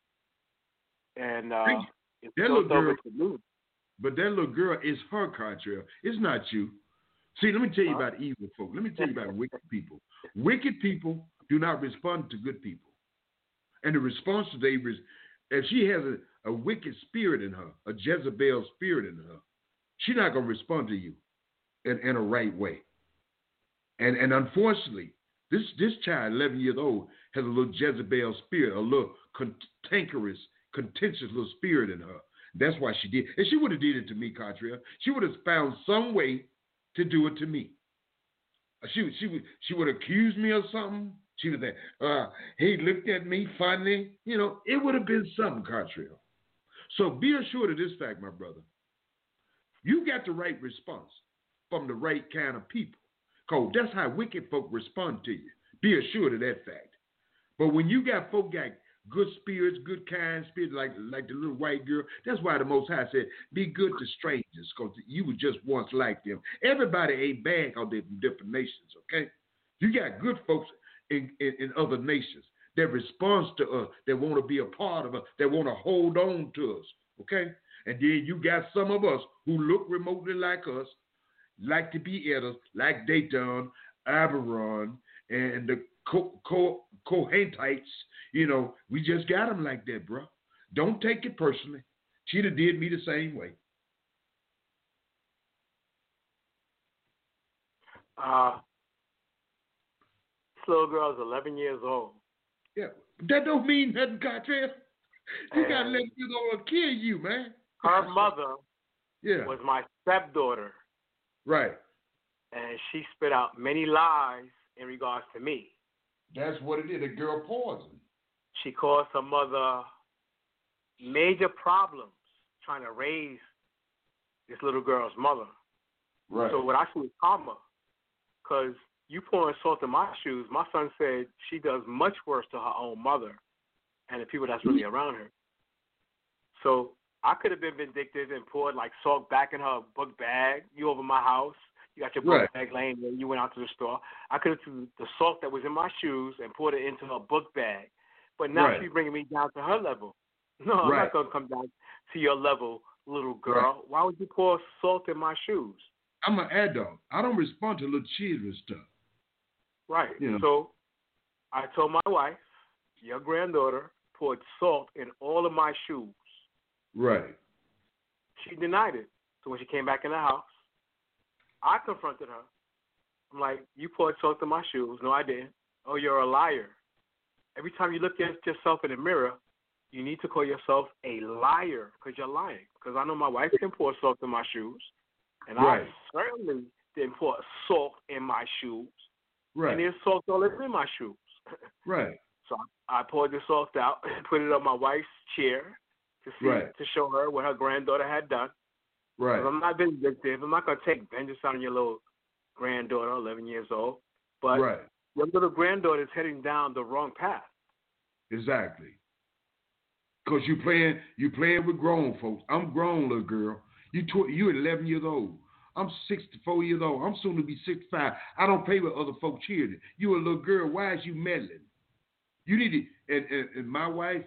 And uh, it's that goes little over girl, to me. but that little girl is her, Cottrell. It's not you. See, let me tell you Huh? about evil folk. Let me tell you about wicked people. Wicked people do not respond to good people. And the response today is, if she has a, a wicked spirit in her, a Jezebel spirit in her, she's not going to respond to you in, in a right way. And and unfortunately, this, this child, eleven years old, has a little Jezebel spirit, a little cantankerous, contentious little spirit in her. That's why she did. And she would have did it to me, Cottrell. She would have found some way to do it to me. She, she, would, she would accuse me of something. She would say, uh, he looked at me funny. You know, it would have been something, Cottrell. So be assured of this fact, my brother. You got the right response from the right kind of people. Because that's how wicked folk respond to you. Be assured of that fact. But when you got folk got good spirits, good kind spirits, like, like the little white girl, that's why the Most High said, be good to strangers, because you were just once like them. Everybody ain't bad because they're from different nations, okay? You got good folks in, in, in other nations that responds to us, that want to be a part of us, that want to hold on to us, okay? And then you got some of us who look remotely like us, like to be Edders, like Dayton, Aberon, and the Co- Co- Kohatites. You know, we just got them like that, bro. Don't take it personally. She'd have did me the same way. Uh, this little girl is eleven years old. Yeah, that don't mean nothing, Cottrell. You And got to let you know kill you, man. Her mother yeah. was my stepdaughter. Right. and she spit out many lies in regards to me. That's what it is. A girl poison. She caused her mother major problems trying to raise this little girl's mother. Right. So what I see is karma, because you pouring salt in my shoes. My son said she does much worse to her own mother and the people that's really around her. So I could have been vindictive and poured like salt back in her book bag. You over my house. You got your book Right. bag laying there. You went out to the store. I could have took the salt that was in my shoes and poured it into her book bag. But now Right. she's bringing me down to her level. No, I'm Right. not going to come down to your level, little girl. Right. Why would you pour salt in my shoes? I'm an adult. I don't respond to little children stuff. Right. You know. So I told my wife, your granddaughter poured salt in all of my shoes. Right. She denied it. So when she came back in the house, I confronted her. I'm like, you poured salt in my shoes. No, I didn't. Oh, you're a liar. Every time you look at yourself in the mirror, you need to call yourself a liar because you're lying. Because I know my wife can pour salt in my shoes, and Right. I certainly didn't pour salt in my shoes. Right. And there's salt all over my shoes. Right. So I poured the salt out and put it on my wife's chair to see Right. to show her what her granddaughter had done. Right. 'Cause I'm not vindictive. I'm not going to take vengeance on your little granddaughter, eleven years old. But Right. your little granddaughter is heading down the wrong path. Exactly. Because you playing you playing with grown folks. I'm grown, little girl. You tw- you eleven years old. I'm sixty-four years old. I'm soon to be sixty-five. I don't play with other folks' children. You a little girl. Why is you meddling? You need to, and, and, and my wife,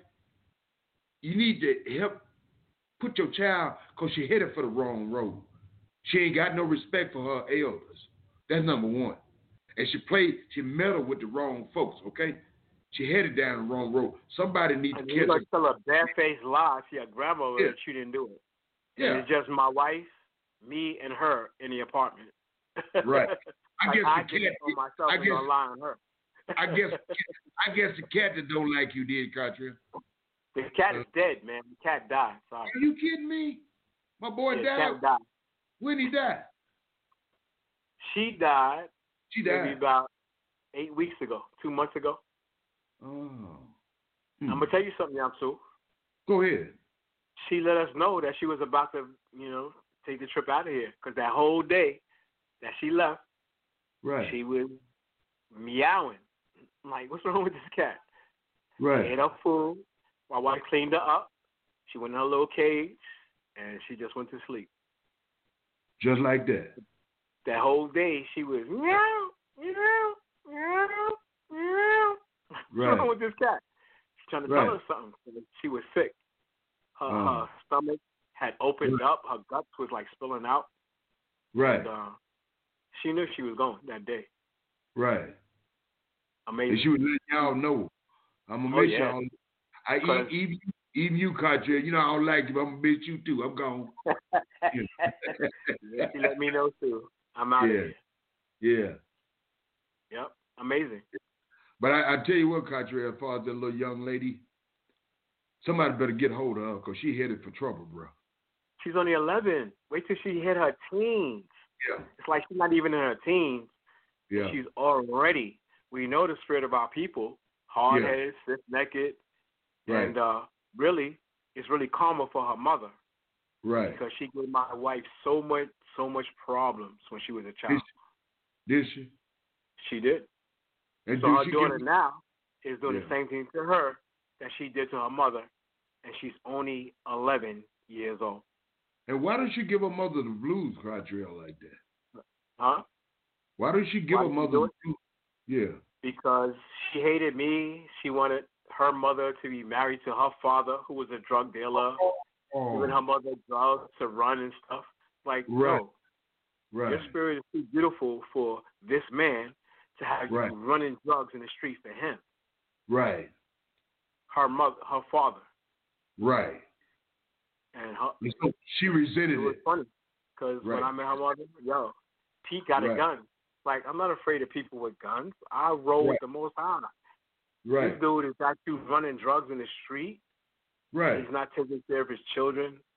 you need to help put your child, because she headed for the wrong road. She ain't got no respect for her elders. That's number one. And she played, she meddled with the wrong folks, okay? She headed down the wrong road. Somebody needs And to you're catch going her. to tell a barefaced lie to your grandmother Yeah. that you didn't do it. Yeah. And it's just my wife, me, and her in the apartment. Right. I like guess I the did it cat- on myself I and guess- gonna lie on her. I guess I guess the cat that don't like you did, Katria. The cat is dead, man. The cat died. Sorry. Are you kidding me? My boy Yeah, the died. cat died. When he died? She died She maybe died. about eight weeks ago, two months ago. Oh. I'm Hmm. gonna tell you something, Yamsu. Go ahead. She let us know that she was about to, you know, take the trip out of here. Because that whole day that she left, Right. she was meowing. I'm like, what's wrong with this cat? She right. ate her food. My wife cleaned her up. She went in her little cage, and she just went to sleep. Just like that. That whole day, she was meow, meow, meow, meow. What's Right. wrong with this cat? She's trying to Right. tell us something. She was sick. Her, Uh. her stomach had opened Right. up. Her guts was like spilling out. Right. And, uh, she knew she was going that day. Right. Amazing. And she would let y'all know. I'm gonna Oh, miss yeah. y'all. I Cause- even, even even you, Katria. You know I don't like you, but I'm gonna miss you too. I'm gone. Yeah, she let me know too. I'm out Yeah. of here. Yeah. Yep. Amazing. But I, I tell you what, Katria, as far as that little young lady, somebody better get hold of her because she headed for trouble, bro. She's only eleven. Wait till she hit her teens. Yeah. It's like she's not even in her teens. Yeah. She's already. We know the spirit of our people, hard-headed, stiff-necked, Right. and uh, really, it's really karma for her mother Right. because she gave my wife so much, so much problems when she was a child. Did she? She did. And So did her she daughter give- now is doing Yeah. the same thing to her that she did to her mother, and she's only eleven years old. And why don't she give her mother the blues, Katria, like that? Huh? Why don't she give Why her did she mother do the it? blues? Yeah. Because she hated me. She wanted her mother to be married to her father, who was a drug dealer, giving her Oh, mother drugs to run and stuff. Like, Right. no, right. your spirit is too beautiful for this man to have Right. you running drugs in the streets for him. Right. Her mother, her father, Right. and her. And so she It resented was it. funny because when Right. I met her mother, yo, Pete got a Right. gun. Like, I'm not afraid of people with guns. I roll Right. with the Most High. Right. This dude is got you running drugs in the street. Right. He's not taking care of his children.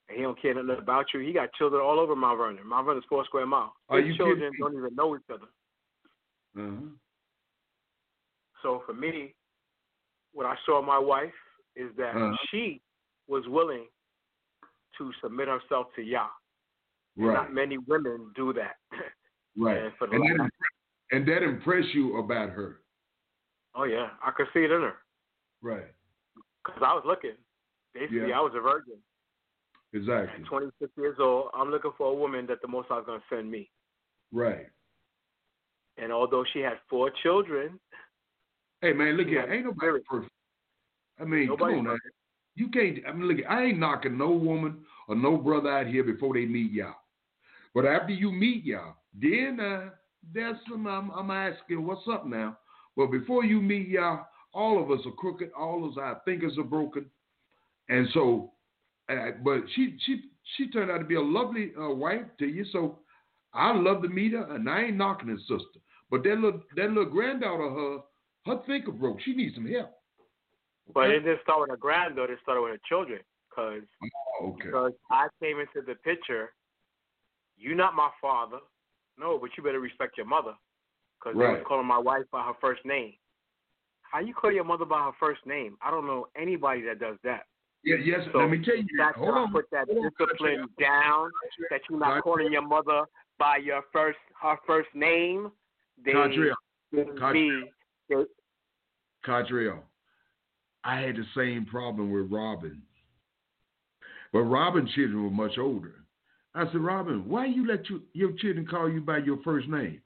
and he don't care nothing about you. He got children all over Mount Vernon. Mount Vernon's four square miles. Are His you children kidding don't even know each other. Uh-huh. So for me, what I saw in my wife is that Uh-huh. she was willing to submit herself to Yah. Right. Not many women do that. Right. And, for the And that, last, impre- and that impressed you about her. oh, yeah, I could see it in her. Right. Because I was looking. Basically, Yeah. I was a virgin. Exactly. At twenty-six years old, I'm looking for a woman that the Most High is going to send me. Right. And although she had four children, Hey, man, look she here. had Ain't nobody spirit. perfect. I mean, Nobody's come on now. perfect. You can't, I mean, look, I ain't knocking no woman or no brother out here before they meet y'all. But after you meet y'all, then uh, that's some, I'm, I'm asking, what's up now? But before you meet y'all, all of us are crooked. All of us, our thinkers are broken. And so, uh, but she she she turned out to be a lovely uh, wife to you. So I love to meet her, and I ain't knocking her sister. But that little that little granddaughter, her her thinker broke. She needs some help. But Okay? it didn't start with her granddaughter. It started with her children. Cause, Oh, okay. because I came into the picture, you not my father. No, but you better respect your mother. Because they Right. was calling my wife by her first name. How you call your mother by her first name? I don't know anybody that does that. Yeah, yes. So let me tell you. that's Hold how I on. put that Hold on, discipline Country. down. That you're not Country. calling your mother by your first her first name. They Country. give Country. me they, Cadrell, I had the same problem with Robin. But Robin's children were much older. I said, Robin, why you let you, your children call you by your first name?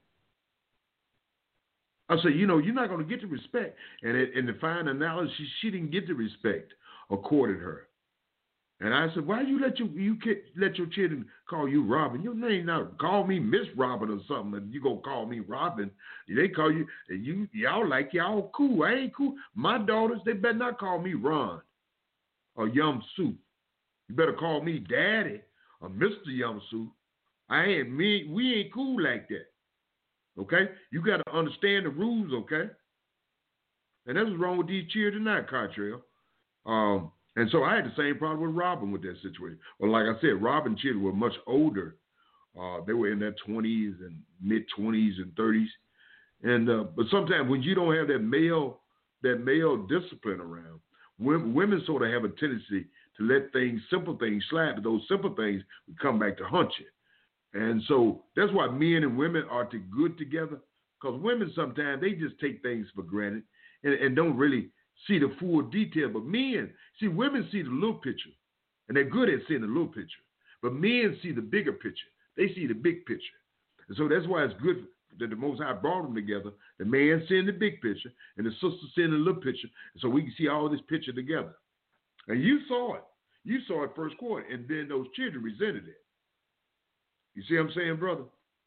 I said, you know, you're not going to get the respect. And in the fine analysis, she didn't get the respect accorded her. And I said, why you let your you let your children call you Robin? Your name now, call me Miss Robin or something, and you gonna call me Robin. They call you, and you y'all like y'all cool. I ain't cool. My daughters, they better not call me Ron or Yum Soup. You better call me Daddy or Mister Yum Soup. I ain't me. We ain't cool like that. Okay, you got to understand the rules. Okay, and that's what's wrong with these children now, Cottrell. Um. And so I had the same problem with Robin with that situation. Well, like I said, Robin's children were much older. Uh, they were in their twenties and mid-twenties and thirties. And uh, but sometimes when you don't have that male that male discipline around, women, women sort of have a tendency to let things, simple things slide, but those simple things would come back to haunt you. And so that's why men and women are too good together, because women sometimes, they just take things for granted and, and don't really see the full detail. But men, see, women see the little picture, and they're good at seeing the little picture. But men see the bigger picture. They see the big picture. And so that's why it's good that the Most High brought them together. The man seeing the big picture, and the sister seeing the little picture, so we can see all this picture together. And you saw it. You saw it first quarter, and then those children resented it. You see what I'm saying, brother?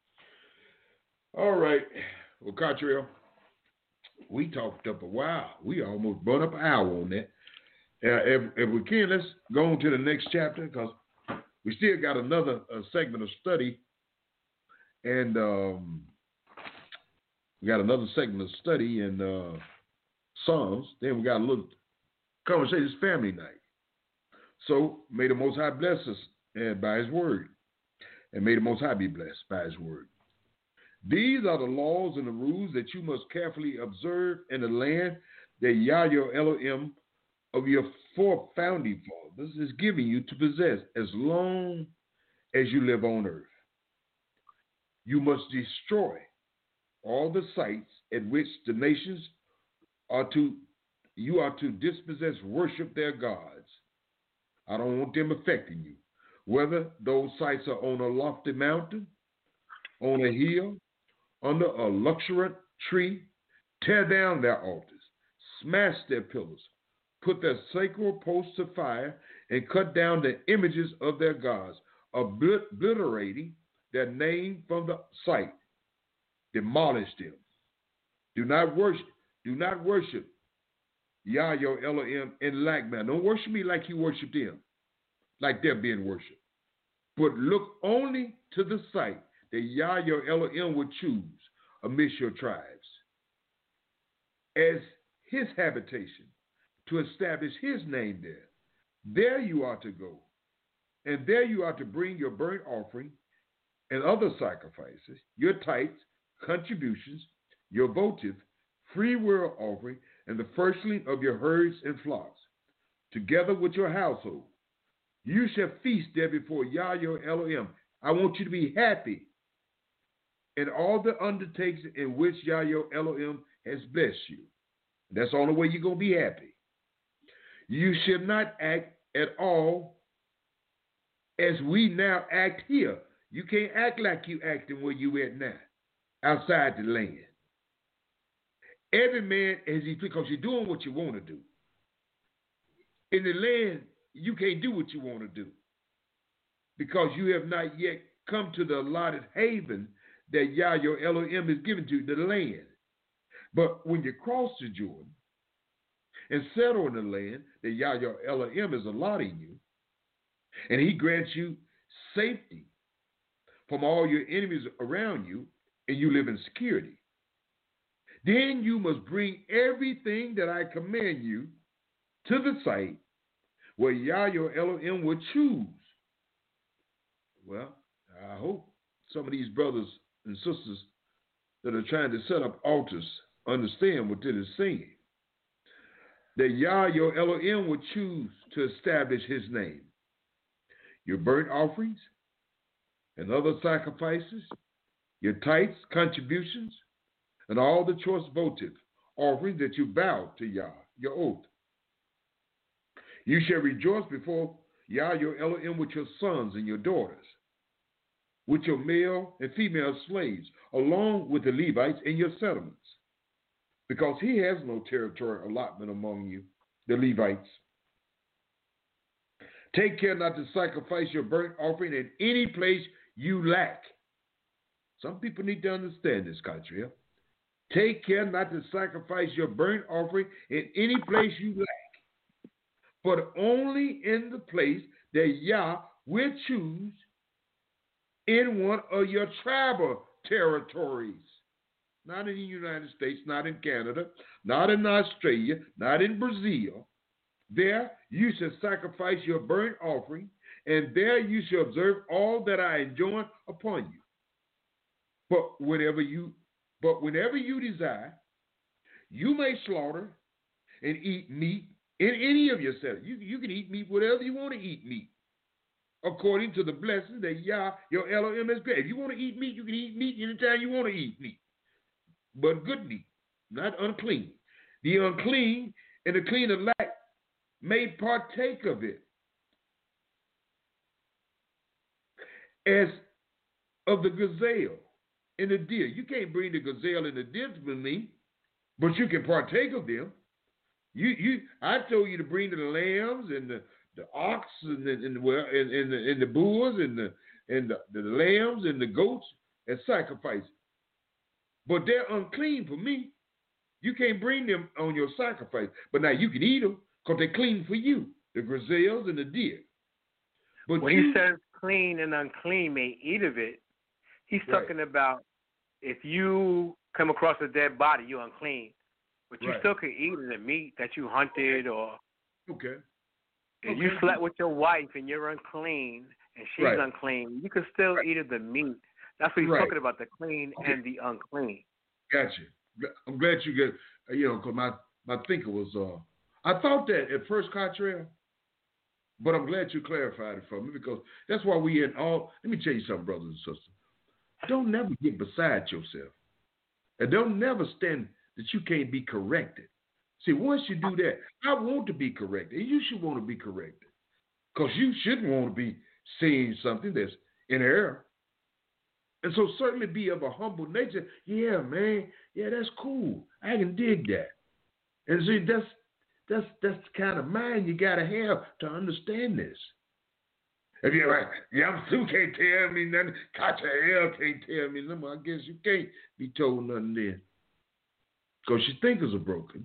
All right. Well, Cottrell, we talked up a while. We almost burned up an hour on that. Uh, if, if we can, let's go on to the next chapter, because we still got another uh, segment of study. And um, we got another segment of study in uh, Psalms. Then we got a little conversation. It's family night. So may the Most High bless us and by His word. And may the Most High be blessed by His word. These are the laws and the rules that you must carefully observe in the land that Yah your Elohim of your four founding fathers is giving you to possess as long as you live on earth. You must destroy all the sites at which the nations are to, you are to dispossess, worship their gods. I don't want them affecting you. Whether those sites are on a lofty mountain, on a hill, under a luxuriant tree, tear down their altars, smash their pillars, put their sacred posts to fire, and cut down the images of their gods, obliterating their name from the site. Demolish them. Do not worship. Do not worship Yah your Elohim in like manner. Don't worship me like you worship them, like they're being worshipped. But look only to the site that Yah your Elohim would choose amidst your tribes as his habitation, to establish his name there. There you are to go And there you are to bring your burnt offering and other sacrifices, your tithes, contributions, your votive, free will offering, and the firstling of your herds and flocks, together with your household. You shall feast there before Yah your Elohim. I want you to be happy in all the undertakings in which Yah your Elohim has blessed you. That's the only way you're going to be happy. You should not act at all as we now act here. You can't act like you acting where you at now, outside the land. Every man as he, because you're doing what you want to do. In the land, you can't do what you want to do because you have not yet come to the allotted haven that Yah your Elohim is given to you, the land. But when you cross the Jordan and settle in the land that Yah your Elohim is allotting you, and he grants you safety from all your enemies around you, and you live in security, then you must bring everything that I command you to the site where Yah your Elohim will choose. Well, I hope some of these brothers and sisters that are trying to set up altars understand what this is saying. That Yah your Elohim will choose to establish his name. Your burnt offerings and other sacrifices, your tithes, contributions, and all the choice votive offerings that you vow to Yah, your oath. You shall rejoice before Yah your Elohim with your sons and your daughters, with your male and female slaves, along with the Levites in your settlements, because he has no territory allotment among you, the Levites. Take care not to sacrifice your burnt offering in any place you lack. Some people need to understand this, Katria. Take care not to sacrifice your burnt offering in any place you lack, but only in the place that Yah will choose in one of your tribal territories. Not in the United States, not in Canada, not in Australia, not in Brazil. There you shall sacrifice your burnt offering, and there you shall observe all that I enjoin upon you. But whenever you, but whenever you desire, you may slaughter and eat meat in any of your settlements. You, you can eat meat whatever you want to eat meat, according to the blessing that Yah your Elohim has given. If you want to eat meat, you can eat meat anytime you want to eat meat, but good meat, not unclean. The unclean and the clean alike may partake of it, as of the gazelle and the deer. You can't bring the gazelle and the deer with me, but you can partake of them. You, you, I told you to bring the lambs and the, the ox and the, and, the, well, and, and, the, and the bulls and the and the, the lambs and the goats as sacrifice. But they're unclean for me. You can't bring them on your sacrifice. But now you can eat them because they're clean for you, the gazelles and the deer. But when you, he says clean and unclean may eat of it, he's right. talking about if you come across a dead body, you're unclean. But you right. still can eat the meat that you hunted, or okay. if okay. you slept with your wife and you're unclean and she's right. unclean, you can still right. eat of the meat. That's what he's right. talking about, the clean okay. and the unclean. Gotcha. I'm glad you get, you know, because my, my thinker was, uh, I thought that at first, Cottrell, but I'm glad you clarified it for me, because that's why we in all, let me tell you something, brothers and sisters. Don't never get beside yourself. And don't never stand that you can't be corrected. See, once you do that, I want to be corrected, and you should want to be corrected, because you shouldn't want to be saying something that's in error. And so certainly be of a humble nature. Yeah, man. Yeah, that's cool. I can dig that. And see, that's that's that's the kind of mind you gotta have to understand this. If you're like, Yam Sue can't tell me nothing, Kacha L can't tell me nothing, I guess you can't be told nothing then. Because your thinkers are broken.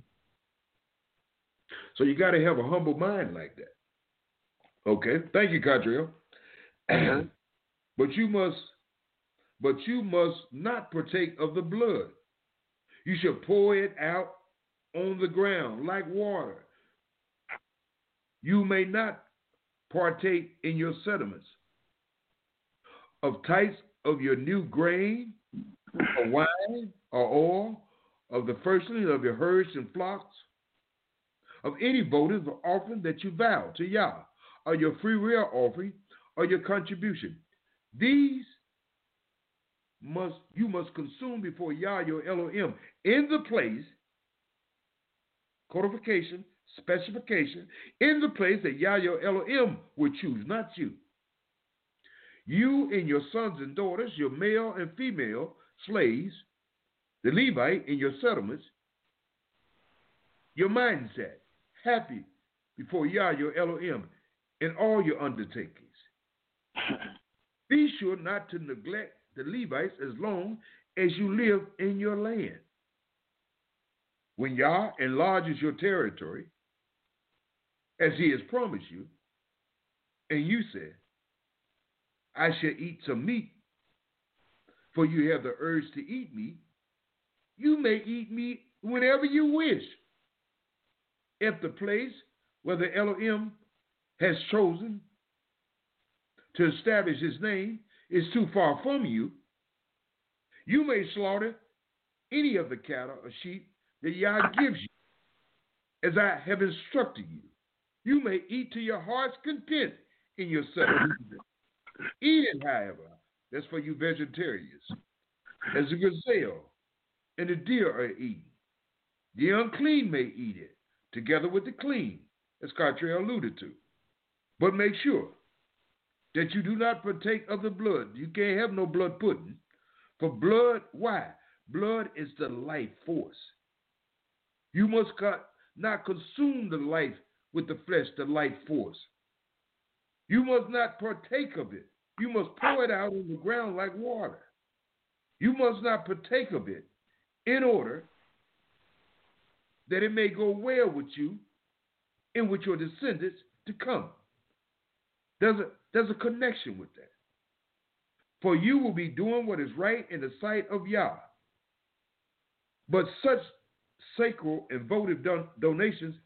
So you gotta have a humble mind like that. Okay. Thank you, Catriel. But you must But you must not partake of the blood. You shall pour it out on the ground like water. You may not partake in your settlements, of tithes of your new grain, or wine, or oil, of the firstlings of your herds and flocks, of any votive offering that you vow to Yah, or your free will offering, or your contribution. These must you must consume before Yah your Elohim in the place, codification, specification, in the place that Yah your Elohim would choose, not you. You and your sons and daughters, your male and female slaves, the Levite in your settlements, your mindset, happy before Yah your Elohim in all your undertakings. Be sure not to neglect the Levites as long as you live in your land. When Yah enlarges your territory, as he has promised you, and you said, I shall eat some meat, for you have the urge to eat meat, you may eat meat whenever you wish. If the place where the Elohim has chosen to establish his name is too far from you, you may slaughter any of the cattle or sheep that Yah gives you, as I have instructed you. You may eat to your heart's content in your settlement. Eat it, however, that's for you vegetarians, as a gazelle and the deer are eaten. The unclean may eat it, together with the clean, as Cartrell alluded to. But make sure that you do not partake of the blood. You can't have no blood pudding. For blood, why? Blood is the life force. You must not consume the life with the flesh, the life force. You must not partake of it. You must pour it out on the ground like water. You must not partake of it in order that it may go well with you and with your descendants to come. There's a, there's a connection with that. For you will be doing what is right in the sight of Yah. But such sacred and votive don- donations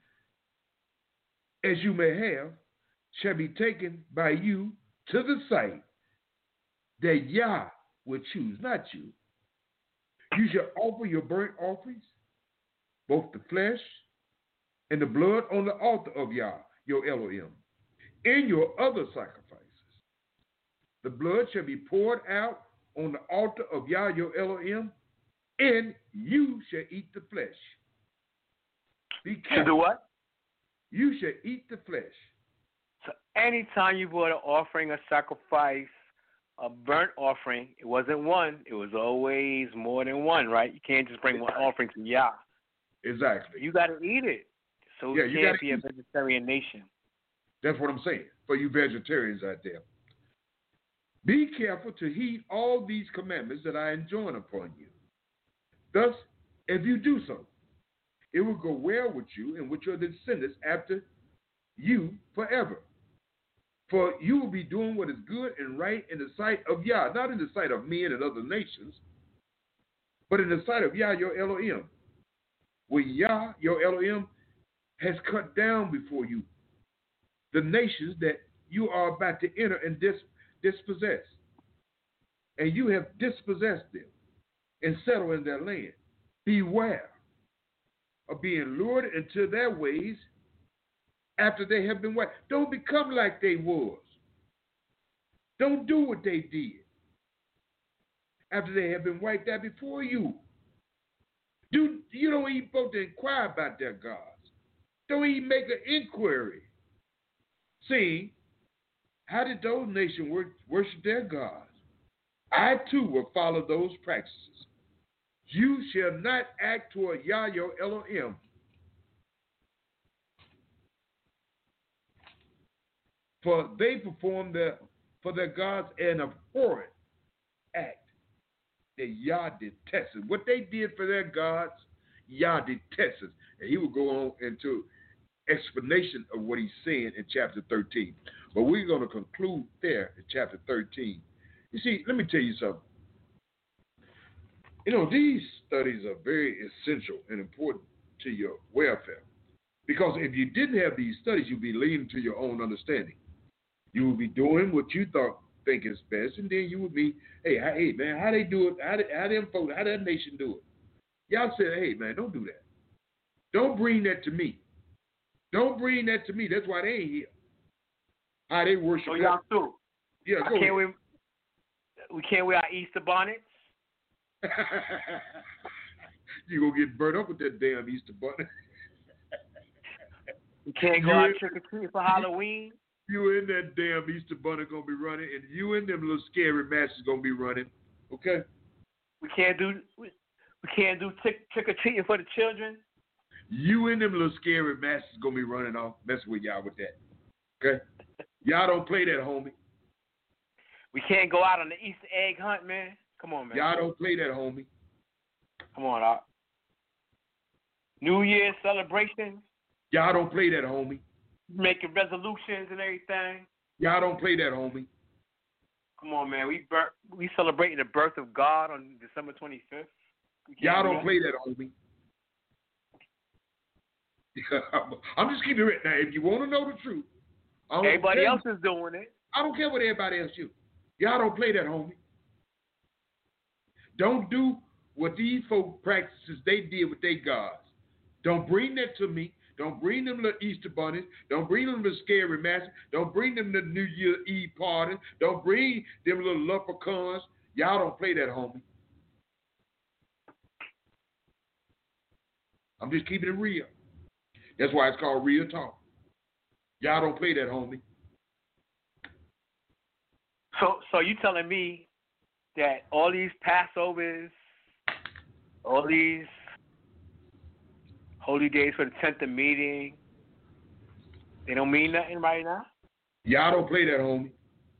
as you may have shall be taken by you to the site that Yah will choose, not you. You shall offer your burnt offerings, both the flesh and the blood, on the altar of Yah, your Elohim, in your other sacrifices. The blood shall be poured out on the altar of Yah, your Elohim, and you shall eat the flesh. Be careful. To do what? You shall eat the flesh. So anytime you brought an offering, a sacrifice, a burnt offering, it wasn't one. It was always more than one, right? You can't just bring one offering to Yah. Exactly. You got to eat it. So yeah, you you can't be a eat. vegetarian nation. That's what I'm saying for you vegetarians out there. Be careful to heed all these commandments that I enjoin upon you. Thus, if you do so, it will go well with you and with your descendants after you forever. For you will be doing what is good and right in the sight of Yah, not in the sight of men and other nations, but in the sight of Yah, your Elohim. When Yah, your Elohim, has cut down before you the nations that you are about to enter and dis- dispossess. And you have dispossessed them and settled in their land. Beware of being lured into their ways after they have been wiped. Don't become like they was. Don't do what they did after they have been wiped out before you. Do, you don't even supposed to inquire about their gods. Don't even make an inquiry. Seeing, how did those nations worship their gods? I too will follow those practices. You shall not act toward Yah, your Elohim, for they perform their, for their gods an abhorrent act that Yah detested. What they did for their gods, Yah detested. And he will go on into explanation of what he's saying in chapter thirteen. But we're going to conclude there in chapter thirteen. You see, let me tell you something. You know, these studies are very essential and important to your welfare. Because if you didn't have these studies, you'd be leaning to your own understanding. You would be doing what you thought think is best, and then you would be, hey, how, hey man, how they do it? How, they, how them folks, how that nation do it? Y'all said, hey man, don't do that. Don't bring that to me. Don't bring that to me. That's why they ain't here. How they worship. So y'all too. Yeah, go can't ahead. we, we can't wear our Easter bonnets. You gonna get burnt up with that damn Easter bunny. We can't go You out in- trick or treat for Halloween. You and that damn Easter bunny gonna be running, and you and them little scary masses gonna be running. Okay. We can't do we, we can't do trick trick or treating for the children. You and them little scary masses gonna be running off, messing with y'all with that. Okay. Y'all don't play that, homie. We can't go out on the Easter egg hunt, man. Come on, man. Y'all don't play that, homie. Come on, Doc. New Year's celebrations, Y'all don't play that, homie. making resolutions and everything. Y'all don't play that, homie. Come on, man. We bir- we celebrating the birth of God on December twenty-fifth. Y'all don't play that, homie. I'm just keeping it now. If you want to know the truth, I don't Everybody care- else is doing it. I don't care what everybody else do. Y'all don't play that, homie. Don't do what these folk practices they did with their gods. Don't bring that to me. Don't bring them the Easter bunnies. Don't bring them the scary masses. Don't bring them the New Year Eve party. Don't bring them little leprechauns. Y'all don't play that, homie. I'm just keeping it real. That's why it's called real talk. Y'all don't play that, homie. So, so you telling me that all these Passovers, all these holy days for the tenth of meeting, they don't mean nothing right now? Y'all don't play that, homie.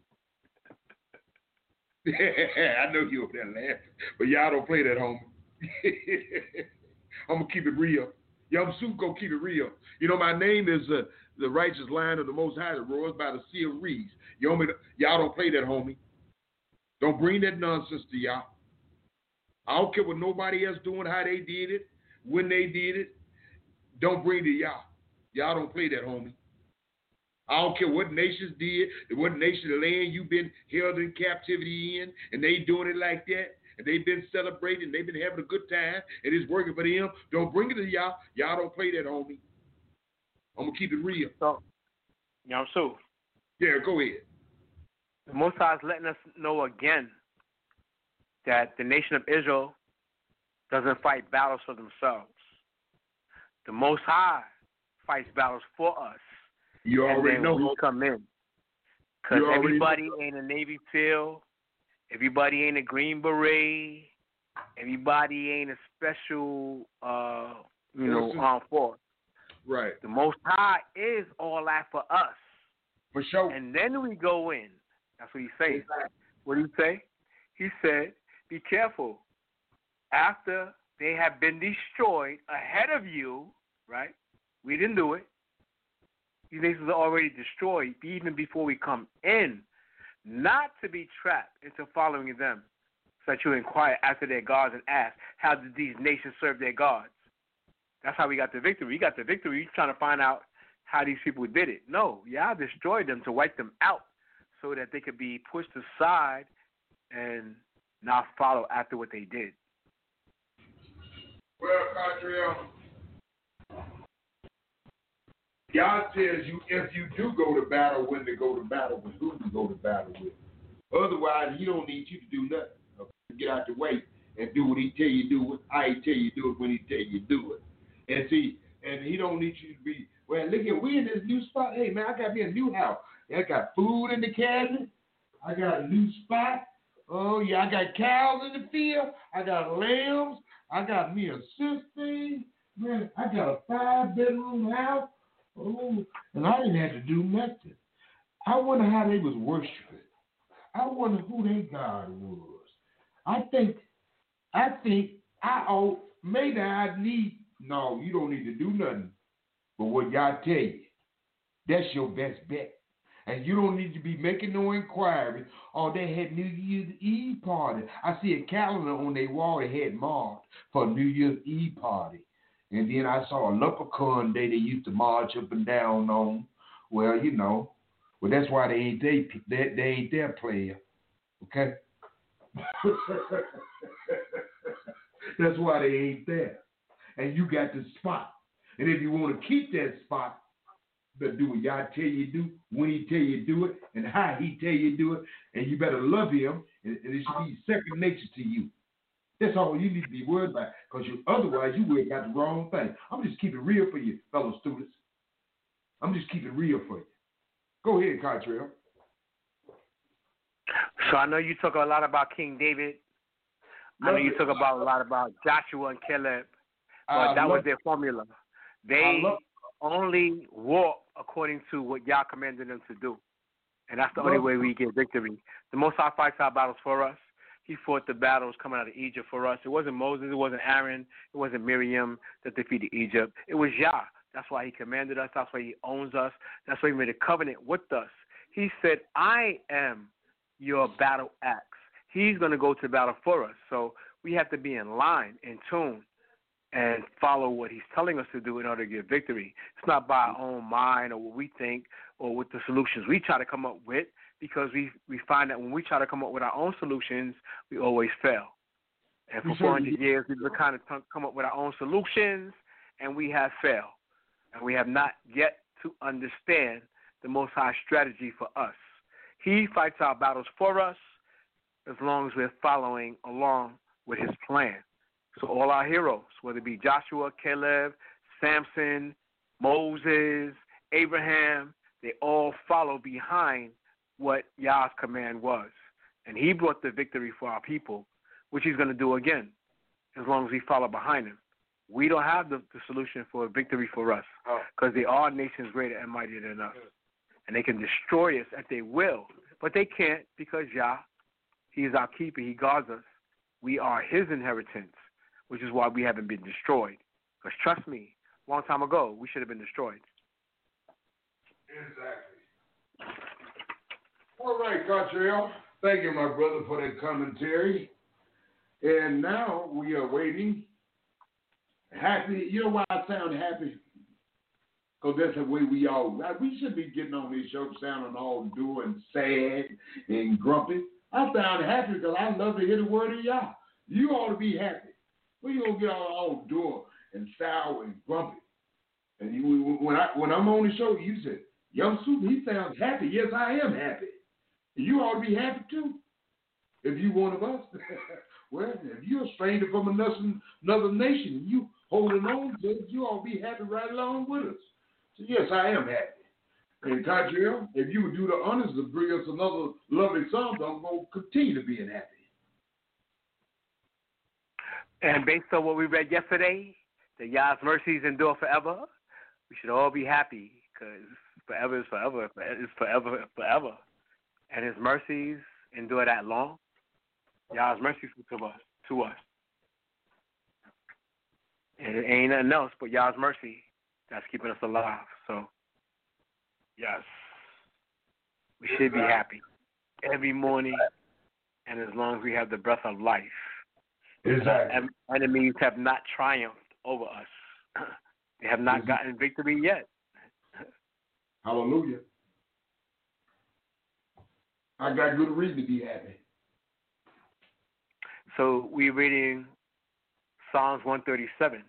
I know you over there laughing, but y'all don't play that, homie. I'm gonna keep it real. Young Soup gonna keep it real. You know, my name is uh, the righteous line of the Most High that roars by the sea of reeds. You know, y'all don't play that, homie. Don't bring that nonsense to y'all. I don't care what nobody else doing, how they did it, when they did it. Don't bring it to y'all. Y'all don't play that, homie. I don't care what nations did, what nation of land you've been held in captivity in, and they doing it like that, and they've been celebrating, they've been having a good time, and it's working for them. Don't bring it to y'all. Y'all don't play that, homie. I'm going to keep it real. So, Yam Su, Yeah, go ahead. the Most High is letting us know again that the nation of Israel doesn't fight battles for themselves. The Most High fights battles for us. You and already then know. we come in. Because You already everybody know. ain't a Navy SEAL. Everybody ain't a Green Beret. Everybody ain't a special, uh, you know, Listen. armed force. Right. The Most High is all that for us. For sure. And then we go in. That's what he says. What did he say? He said, be careful. After they have been destroyed ahead of you, right? We didn't do it. These nations are already destroyed even before we come in. Not to be trapped into following them, so that you inquire after their gods and ask, how did these nations serve their gods? That's how we got the victory. We got the victory trying to find out how these people did it. No, Yah destroyed them to wipe them out so that they could be pushed aside and not follow after what they did. Well, Cadriel, God tells you if you do go to battle, when to go to battle with, who to go to battle with. Otherwise, he don't need you to do nothing. Okay? Get out the way and do what he tell you to do it, how he tell you to do it, when he tell you to do it. And see, and he don't need you to be, well, look at, we in this new spot. Hey, man, I got me a new house. I got food in the cabinet. I got a new spot. Oh, yeah, I got cows in the field. I got lambs. I got me a sister. Man, I got a five-bedroom house. Oh, and I didn't have to do nothing. I wonder how they was worshiping. I wonder who their God was. I think, I think I oh maybe I need. No, you don't need to do nothing. But what y'all tell you, that's your best bet. And you don't need to be making no inquiry. Oh, they had New Year's Eve party. I see a calendar on their wall they had marked for New Year's Eve party. And then I saw a leprechaun day they used to march up and down on. Well, you know, Well, that's why they ain't they they, they ain't their player. Okay. That's why they ain't there. And you got the spot. And if you want to keep that spot, better do what y'all tell you to do, when he tell you to do it, and how he tell you to do it. And you better love him, and, and it should be second nature to you. That's all you need to be worried about, because you, otherwise you would have got the wrong thing. I'm just keeping it real for you, fellow students. I'm just keeping it real for you. Go ahead, Cottrell. So I know you talk a lot about King David. I know you talk about a lot about Joshua and Caleb, but I that was love, their formula. They love, only walk according to what Yah commanded them to do, and that's the only way we get victory. The Most High fights our battles for us. He fought the battles coming out of Egypt for us. It wasn't Moses, it wasn't Aaron, it wasn't Miriam that defeated Egypt. It was Yah. That's why he commanded us. That's why he owns us. That's why he made a covenant with us. He said, I am your battle axe. He's going to go to battle for us. So we have to be in line, in tune, and follow what he's telling us to do in order to get victory. It's not by our own mind or what we think or with the solutions we try to come up with, because we, we find that when we try to come up with our own solutions, we always fail. And for four hundred years, we've been kind of t- come up with our own solutions, and we have failed. And we have not yet to understand the Most High strategy for us. He fights our battles for us as long as we're following along with his plan. So all our heroes, whether it be Joshua, Caleb, Samson, Moses, Abraham, they all follow behind what Yah's command was. And he brought the victory for our people, which he's going to do again, as long as we follow behind him. We don't have the, the solution for victory for us, because they are nations greater and mightier than us. And they can destroy us at their will, but they can't, because Yah, he is our keeper, he guards us. We are his inheritance, which is why we haven't been destroyed. Because trust me, a long time ago, we should have been destroyed. Exactly. All right, Cottrell. Thank you, my brother, for that commentary. And now we are waiting. Happy. You know why I sound happy? Because that's the way we all, we should be getting on this show sounding all doing sad and grumpy. I sound happy because I love to hear the word of Yah. You ought to be happy. Well, you don't get all, all dour and sour and grumpy. And you, when, I, when I'm on the show, you said, Young Super, he sounds happy. Yes, I am happy. You ought to be happy too, if you one of us. Well, if you're a stranger from another, another nation, you holding on to it, you ought to be happy right along with us. So, yes, I am happy. And, Cottrell, if you would do the honors to bring us another lovely song, I'm going to continue to be happy. And based on what we read yesterday, that Yah's mercies endure forever, we should all be happy, because forever is forever. It's forever, forever. And his mercies endure that long. Yah's mercies to us, to us. And it ain't nothing else but Yah's mercy that's keeping us alive. So, yes, we should be happy every morning, and as long as we have the breath of life. Exactly. Our enemies have not triumphed over us. They have not gotten victory yet. Hallelujah. I got good reason to be happy. So we're reading Psalms one thirty-seven.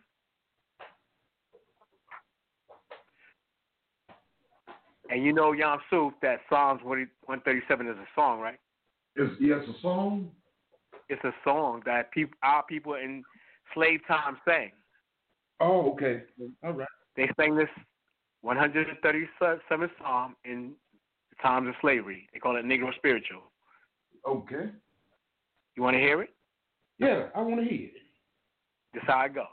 And you know, Yam Suf, that Psalms one thirty-seven is a song, right? It's, yes, a song? It's a song that peop, our people in slave time sang. Oh, okay. All right. They sang this one thirty-seven Psalm in the times of slavery. They call it Negro Spiritual. Okay. You want to hear it? Yeah, I want to hear it. This is how I go.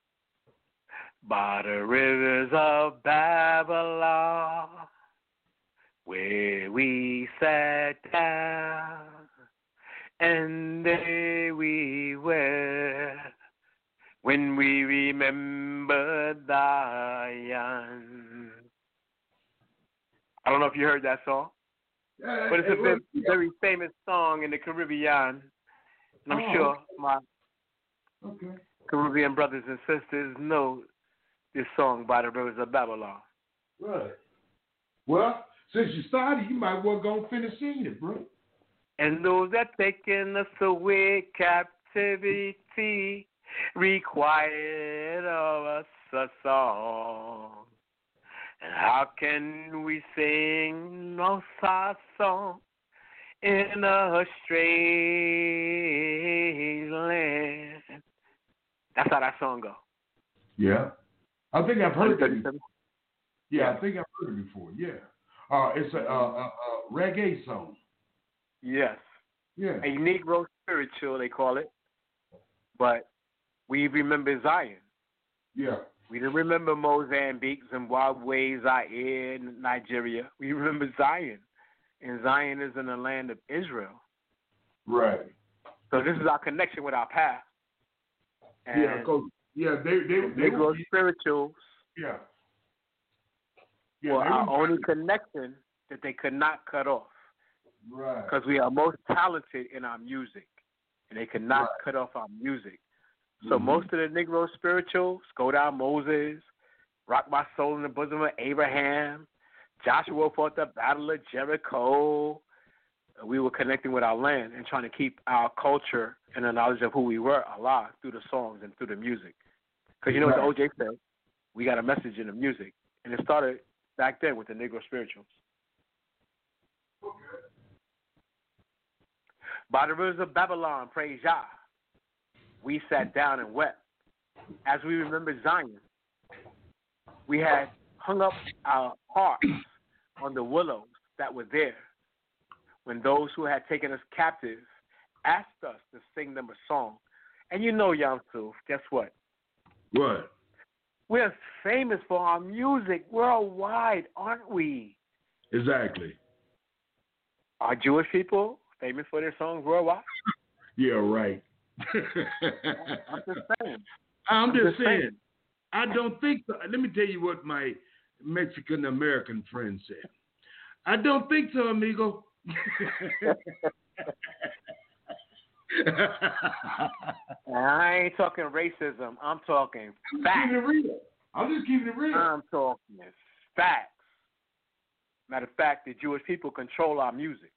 By the rivers of Babylon, where we sat down, and there we were, when we remembered Zion. I don't know if you heard that song, yeah, but it's it a very, was, yeah. very famous song in the Caribbean. And I'm oh, sure my okay. Caribbean brothers and sisters know this song, By the Rivers of Babylon. Right. Well, since you started, you might well go finish singing it, bro. And those that taken us away captivity required of us a song. And how can we sing no sad song in a strange land? That's how that song go. Yeah. I think I've heard it before. Yeah, I think I've heard it before. Yeah. Uh, it's a, a, a, a reggae song. Yes. Yeah. A Negro spiritual, they call it. But we remember Zion. Yeah. We didn't remember Mozambique, Zimbabwe, Zaire, Nigeria. We remember Zion. And Zion is in the land of Israel. Right. So this is our connection with our past. And yeah, cause, yeah, they they they Negro were, spirituals yeah. Yeah, were our were, only connection that they could not cut off. Right. Because we are most talented in our music, and they could not right. cut off our music. So mm-hmm. most of the Negro spirituals, Go Down Moses, Rock My Soul in the Bosom of Abraham, Joshua fought the Battle of Jericho. We were connecting with our land and trying to keep our culture and the knowledge of who we were alive through the songs and through the music. Because you know right. what the O J said? We got a message in the music. And it started back then with the Negro spirituals. Okay. By the rivers of Babylon, praise Yah. We sat down and wept. As we remembered Zion, we had hung up our hearts on the willows that were there when those who had taken us captive asked us to sing them a song. And you know, Yamsuf, guess what? What? We're famous for our music worldwide, aren't we? Exactly. Are Jewish people famous for their songs worldwide? Yeah, right. I'm just saying. I'm, I'm just, just saying. saying. I don't think so. Let me tell you what my Mexican American friend said. I don't think so, amigo. I ain't talking racism. I'm talking I'm facts. keeping it real. I'm just keeping it real. I'm talking facts. Matter of fact, the Jewish people control our music.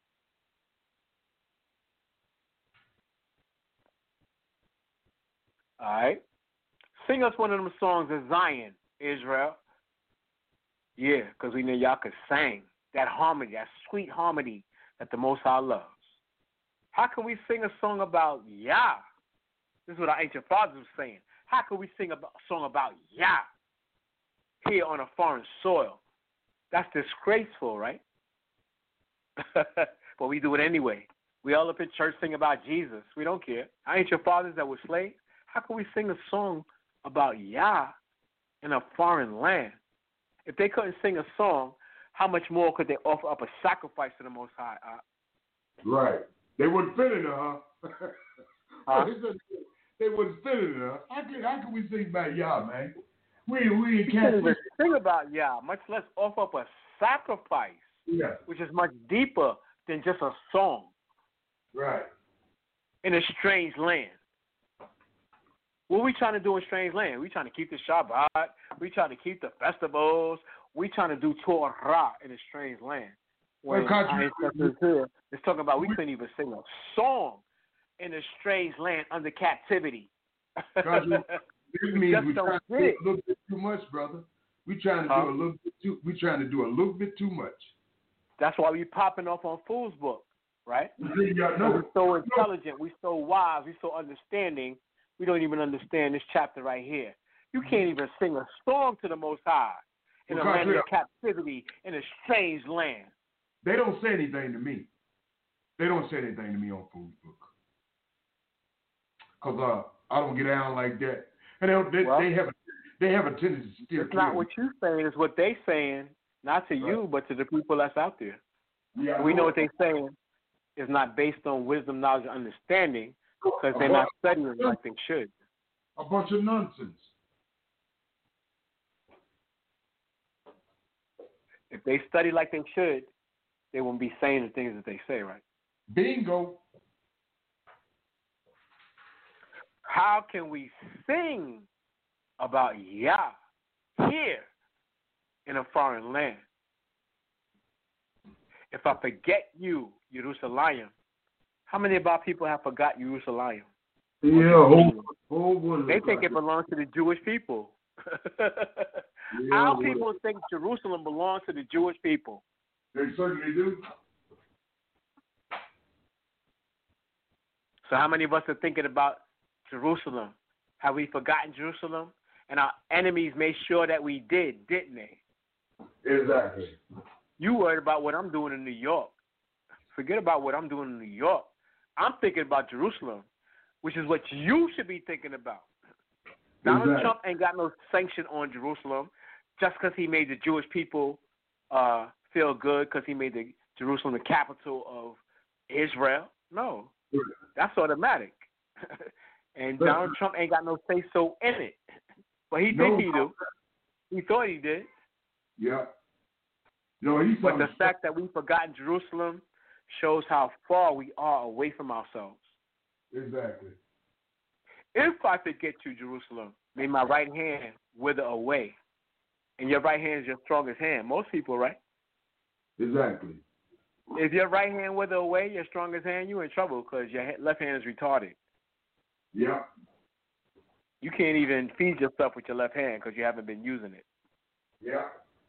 All right? Sing us one of them songs of Zion, Israel. Yeah, because we know y'all could sing that harmony, that sweet harmony that the Most High loves. How can we sing a song about Yah? This is what our ancient fathers were saying. How can we sing a song about Yah here on a foreign soil? That's disgraceful, right? But we do it anyway. We all up in church sing about Jesus. We don't care. Our ancient fathers that were slaves, how can we sing a song about Yah in a foreign land? If they couldn't sing a song, how much more could they offer up a sacrifice to the Most High? Uh, right. They wouldn't fit in there, huh? huh? They wouldn't fit in there. How can, how can we sing about Yah, man? We, we can't even sing about Yah, much less offer up a sacrifice, yeah. which is much deeper than just a song. Right. In a strange land. What are we trying to do in strange land? We trying to keep the Shabbat. We trying to keep the festivals. We trying to do Torah in a strange land. When well, our ancestors here is talking about we couldn't even sing a song in a strange land under captivity. This means we trying to do a little bit too much, brother. We trying to huh? do a little bit too. We trying to do a little bit too much. That's why we popping off on Fool's Book, right? Yeah, no, we're so no. intelligent. We so wise. We so understanding. We don't even understand this chapter right here. You can't even sing a song to the Most High in well, a land of captivity in a strange land. They don't say anything to me. They don't say anything to me on Fool's Book. Because uh, I don't get down like that. And they, they, well, they, have, a, they have a tendency to steer It's not what you're saying. It's what they saying, not to right. you, but to the people that's out there. Yeah, we know what they're saying is not based on wisdom, knowledge, and understanding because they're not studying like they should. A bunch of nonsense. If they study like they should, they won't be saying the things that they say, right? Bingo. How can we sing about Yah here in a foreign land? If I forget you, Jerusalem, how many of our people have forgot Jerusalem? Yeah, whole, whole one. They think it belongs to the Jewish people. Yeah, Our well, people think Jerusalem belongs to the Jewish people. They certainly do. So how many of us are thinking about Jerusalem? Have we forgotten Jerusalem? And our enemies made sure that we did, didn't they? Exactly. You worried about what I'm doing in New York. Forget about what I'm doing in New York. I'm thinking about Jerusalem, which is what you should be thinking about. Donald Exactly. Trump ain't got no sanction on Jerusalem just because he made the Jewish people uh, feel good because he made the Jerusalem the capital of Israel. No, that's automatic. And Donald Trump ain't got no say-so in it. But he No. think he do. He thought he did. Yeah. No, he's But the fact that we've forgotten Jerusalem shows how far we are away from ourselves. Exactly. If I forget you, Jerusalem, may my right hand wither away. And your right hand is your strongest hand. Most people, right? Exactly. If your right hand wither away, your strongest hand, you're in trouble because your left hand is retarded. Yeah. You can't even feed yourself with your left hand because you haven't been using it. Yeah.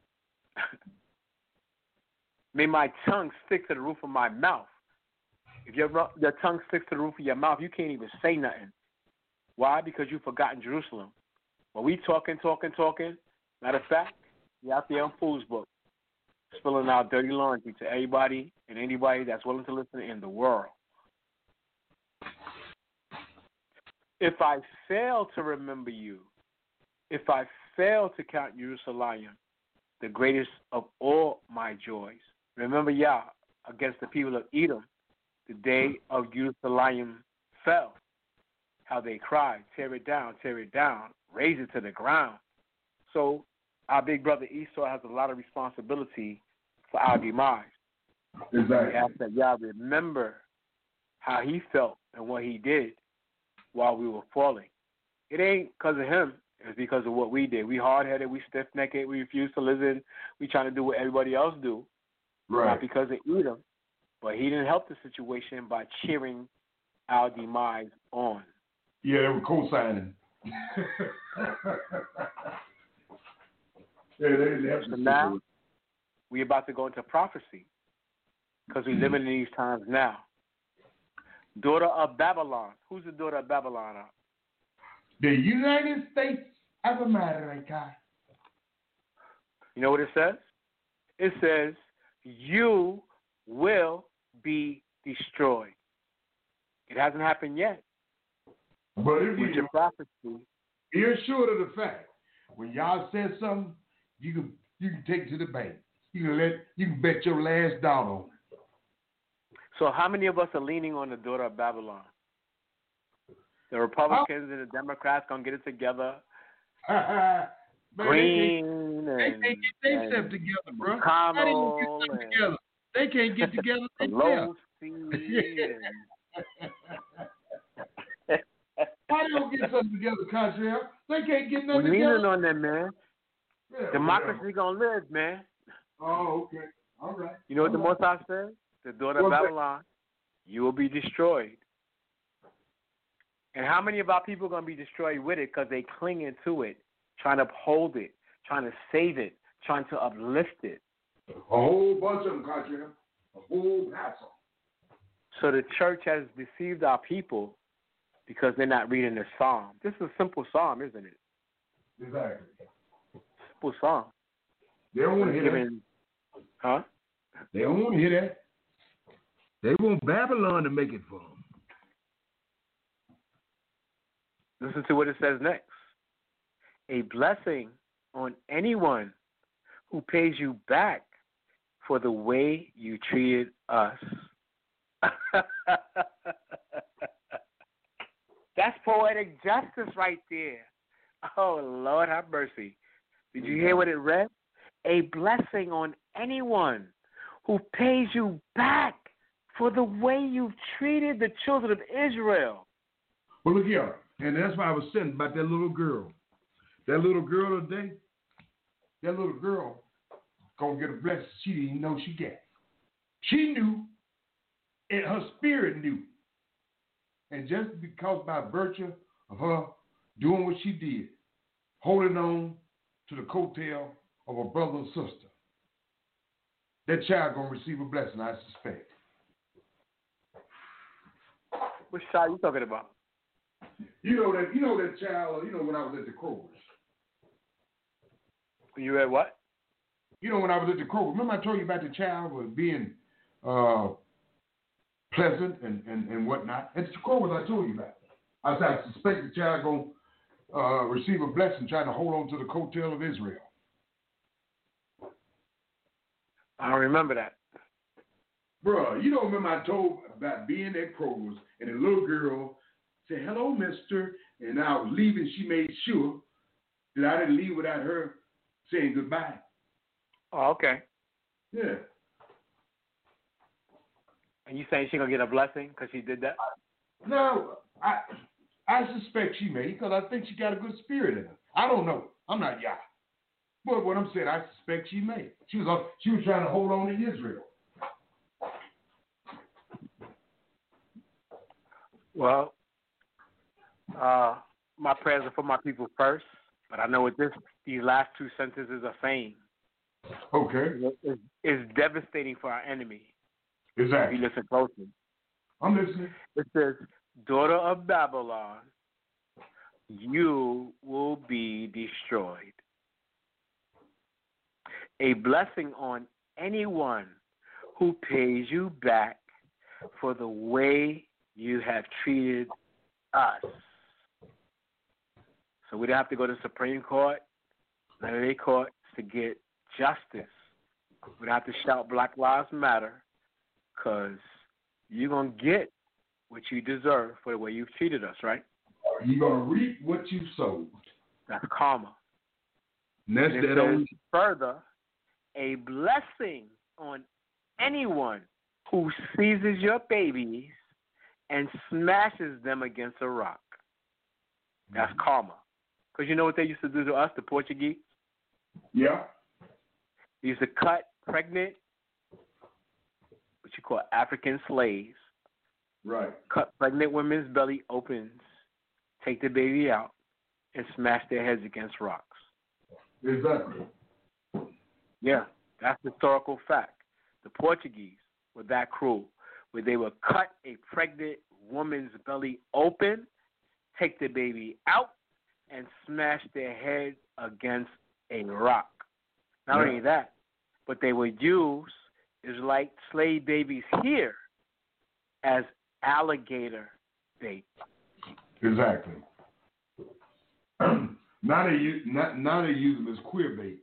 May my tongue stick to the roof of my mouth. If your, your tongue sticks to the roof of your mouth, you can't even say nothing. Why? Because you've forgotten Jerusalem. When we talking, talking, talking, matter of fact, you're out there on Fool's Book, spilling out dirty laundry to everybody and anybody that's willing to listen in the world. If I fail to remember you, if I fail to count Jerusalem, the greatest of all my joys, remember Yah against the people of Edom, the day of Jerusalem fell, how they cried, tear it down, tear it down, raise it to the ground. So our big brother Esau has a lot of responsibility for our demise. Exactly. We ask that Yah remember how he felt and what he did while we were falling. It ain't because of him. It's because of what we did. We hard-headed. We stiff-necked. We refuse to listen. We trying to do what everybody else do. Right. Not because of Edom, but he didn't help the situation by cheering our demise on. Yeah, they were co-signing. Yeah, they didn't have So to. now, we're about to go into prophecy because we're living in these times now. Daughter of Babylon. Who's the daughter of Babylon? The United States of America. You know what it says? It says, you will be destroyed. It hasn't happened yet. But if With you, your prophecy, you're sure of the fact, when y'all said something, you can you can take it to the bank. You can let you can bet your last dollar on it. so how many of us are leaning on the daughter of Babylon? The Republicans and the Democrats gonna get it together. Man, Green they can't, and they can't get themselves together, bro. McConnell How they gonna get something and together? They can't get together themselves. Pelosi How they gonna get something together, Contrail? They can't get and nothing we're leaning together. on them, man. Yeah, Democracy whatever. gonna live, man. Oh, okay. All right. You know what the All right. Most High said? The daughter of What's that? Babylon, you will be destroyed. And how many of our people are going to be destroyed with it because they clinging to it, trying to uphold it, trying to save it, trying to uplift it? A whole bunch of them, Contrail. A whole passel. So the church has deceived our people because they're not reading the psalm. This is a simple psalm, isn't it? Exactly. Simple psalm. They don't want to hear that. Giving, huh? They don't want to hear that. They want Babylon to make it for them. Listen to what it says next. A blessing on anyone who pays you back for the way you treated us. That's poetic justice right there. Oh, Lord have mercy. Did you hear what it read? A blessing on anyone who pays you back for the way you treated the children of Israel. Well, look here. And that's why I was saying about that little girl. That little girl today, that little girl gonna get a blessing she didn't know she got. She knew, and her spirit knew. And just because by virtue of her doing what she did, holding on to the coattail of a brother or sister, that child gonna receive a blessing, I suspect. Which child you talking about? You know that you know that child, you know when I was at the Kroger's. You at what? You know when I was at the Kroger. Remember I told you about the child was being uh, pleasant and, and, and whatnot? It's the Kroger's I told you about. I said I suspect the child gonna uh, receive a blessing trying to hold on to the coattail of Israel. I don't remember that. Bruh, you don't remember I told about being at Kroger's and the little girl said, hello, mister. And I was leaving. She made sure that I didn't leave without her saying goodbye. Oh, okay. Yeah. And you saying she going to get a blessing because she did that? No, I I suspect she may because I think she got a good spirit in her. I don't know. I'm not Yah. But what I'm saying, I suspect she may. She was uh, she was trying to hold on to Israel. Well, uh, my prayers are for my people first, but I know what this these last two sentences are saying. Okay. It's, it's devastating for our enemy. Exactly. If you listen closely. I'm listening. It says, daughter of Babylon, you will be destroyed. A blessing on anyone who pays you back for the way you have treated us. So we don't have to go to the Supreme Court, none of their courts to get justice. We don't have to shout Black Lives Matter because you're going to get what you deserve for the way you've treated us, right? You're going to reap what you sowed. That's karma. And that's and it that says old... further, a blessing on anyone who seizes your babies and smashes them against a rock. That's mm-hmm. karma. Because you know what they used to do to us, the Portuguese? Yeah. They used to cut pregnant, what you call African slaves. Right. Cut pregnant women's belly opens, take the baby out, and smash their heads against rocks. Exactly. Yeah, that's historical fact. The Portuguese were that cruel, where they would cut a pregnant woman's belly open, take the baby out, and smash their head against a rock. Not yeah. only that, but they would use Israelite slave babies here as alligator bait. Exactly. now they use now, now they use them as queer bait.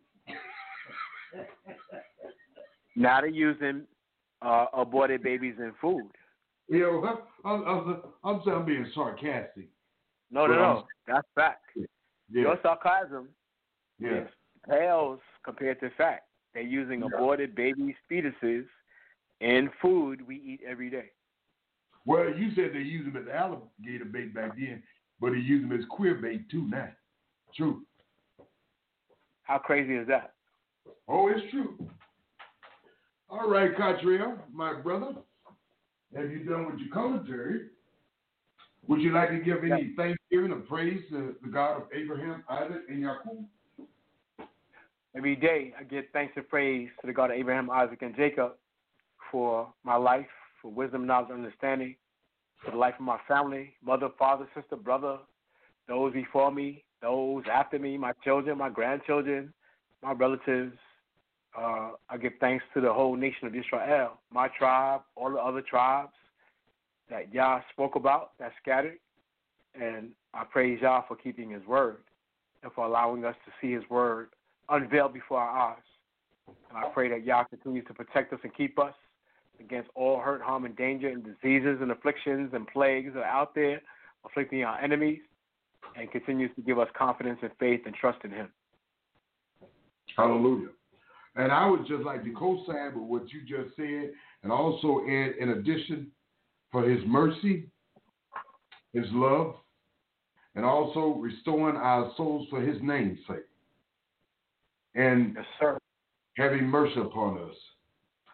Now they're using uh, aborted babies in food. Yeah, well, I'm, I'm, I'm, I'm being sarcastic. No, no, no. That's fact. Yeah. Your sarcasm yeah. pales compared to fact. They're using yeah. aborted babies, fetuses, in food we eat every day. Well, you said they use them as alligator bait back then, but they use them as queer bait too now. True. How crazy is that? Oh, it's true. All right, Cottrell, my brother, have you done with your commentary? Would you like to give any yeah. thanksgiving or praise to the God of Abraham, Isaac, and Jacob? Every day I give thanks and praise to the God of Abraham, Isaac, and Jacob for my life, for wisdom, knowledge, and understanding, for the life of my family, mother, father, sister, brother, those before me, those after me, my children, my grandchildren, my relatives. Uh, I give thanks to the whole nation of Israel, my tribe, all the other tribes that Yah spoke about, that scattered. And I praise Yah for keeping his word and for allowing us to see his word unveiled before our eyes. And I pray that Yah continues to protect us and keep us against all hurt, harm, and danger and diseases and afflictions and plagues that are out there afflicting our enemies, and continues to give us confidence and faith and trust in him. Hallelujah. And I would just like to co-sign with what you just said, and also add, in addition, for his mercy, his love, and also restoring our souls for his name's sake. And yes, sir. having mercy upon us.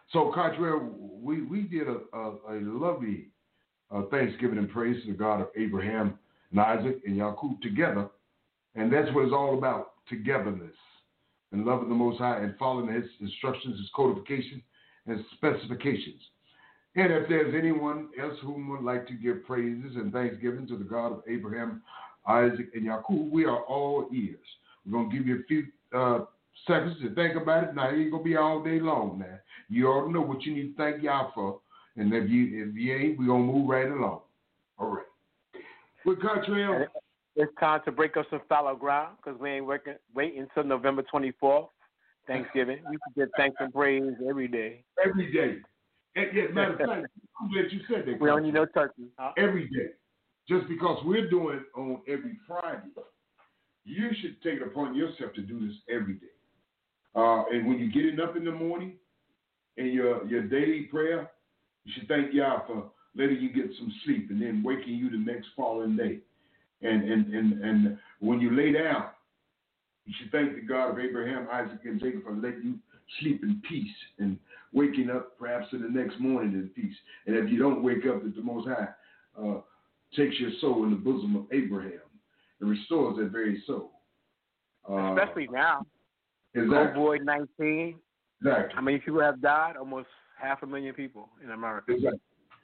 So, Cottrell, we, we did a, a, a lovely uh, Thanksgiving and praise to the God of Abraham and Isaac and Jacob together. And that's what it's all about, togetherness and loving the Most High and following His instructions, His codification, and specifications. And if there's anyone else who would like to give praises and thanksgiving to the God of Abraham, Isaac, and Jacob, we are all ears. We're going to give you a few uh, seconds to think about it. Now, it ain't going to be all day long now. You ought to know what you need to thank y'all for. And if you, if you ain't, we're going to move right along. All right. With Cottrell. It's time to break up some fallow ground because we ain't working, waiting until November twenty-fourth, Thanksgiving. We can give thanks and praise every day. Every day. And, yeah, matter of fact, I'm glad you said that. We don't need no turkey. Huh? Every day. Just because we're doing it on every Friday, you should take it upon yourself to do this every day. Uh, and when you're getting up in the morning and your, your daily prayer, you should thank Yah for letting you get some sleep and then waking you the next following day. And, and, and, and when you lay down, you should thank the God of Abraham, Isaac, and Jacob for letting you sleep in peace and waking up perhaps in the next morning in peace. And if you don't wake up, that the Most High uh, takes your soul in the bosom of Abraham and restores that very soul. Uh, Especially now. Exactly. Void nineteen. Exactly. How many people have died? Almost half a million people in America. Exactly.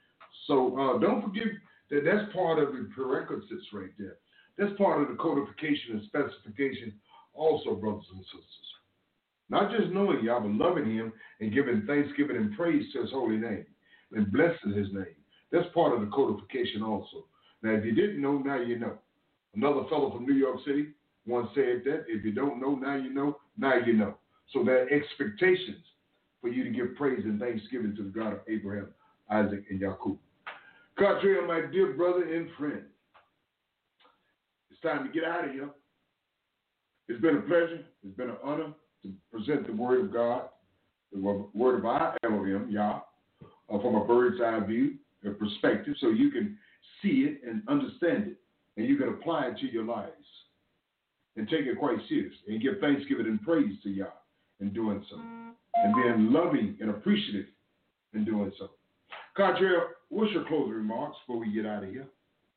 So uh, don't forget that that's part of the prerequisites right there. That's part of the codification and specification also, brothers and sisters. Not just knowing Yah, but loving Him and giving thanksgiving and praise to His holy name and blessing His name. That's part of the codification also. Now, if you didn't know, now you know. Another fellow from New York City once said that if you don't know, now you know, now you know. So there are expectations for you to give praise and thanksgiving to the God of Abraham, Isaac, and Jacob. Cottrell, my dear brother and friend, it's time to get out of here. It's been a pleasure. It's been an honor to present the Word of God, the Word of our Elohim, Yah, uh, from a bird's eye view, a perspective, so you can see it and understand it, and you can apply it to your lives and take it quite seriously and give thanksgiving and praise to Yah in doing so, and being loving and appreciative in doing so. Cottrell, what's your closing remarks before we get out of here?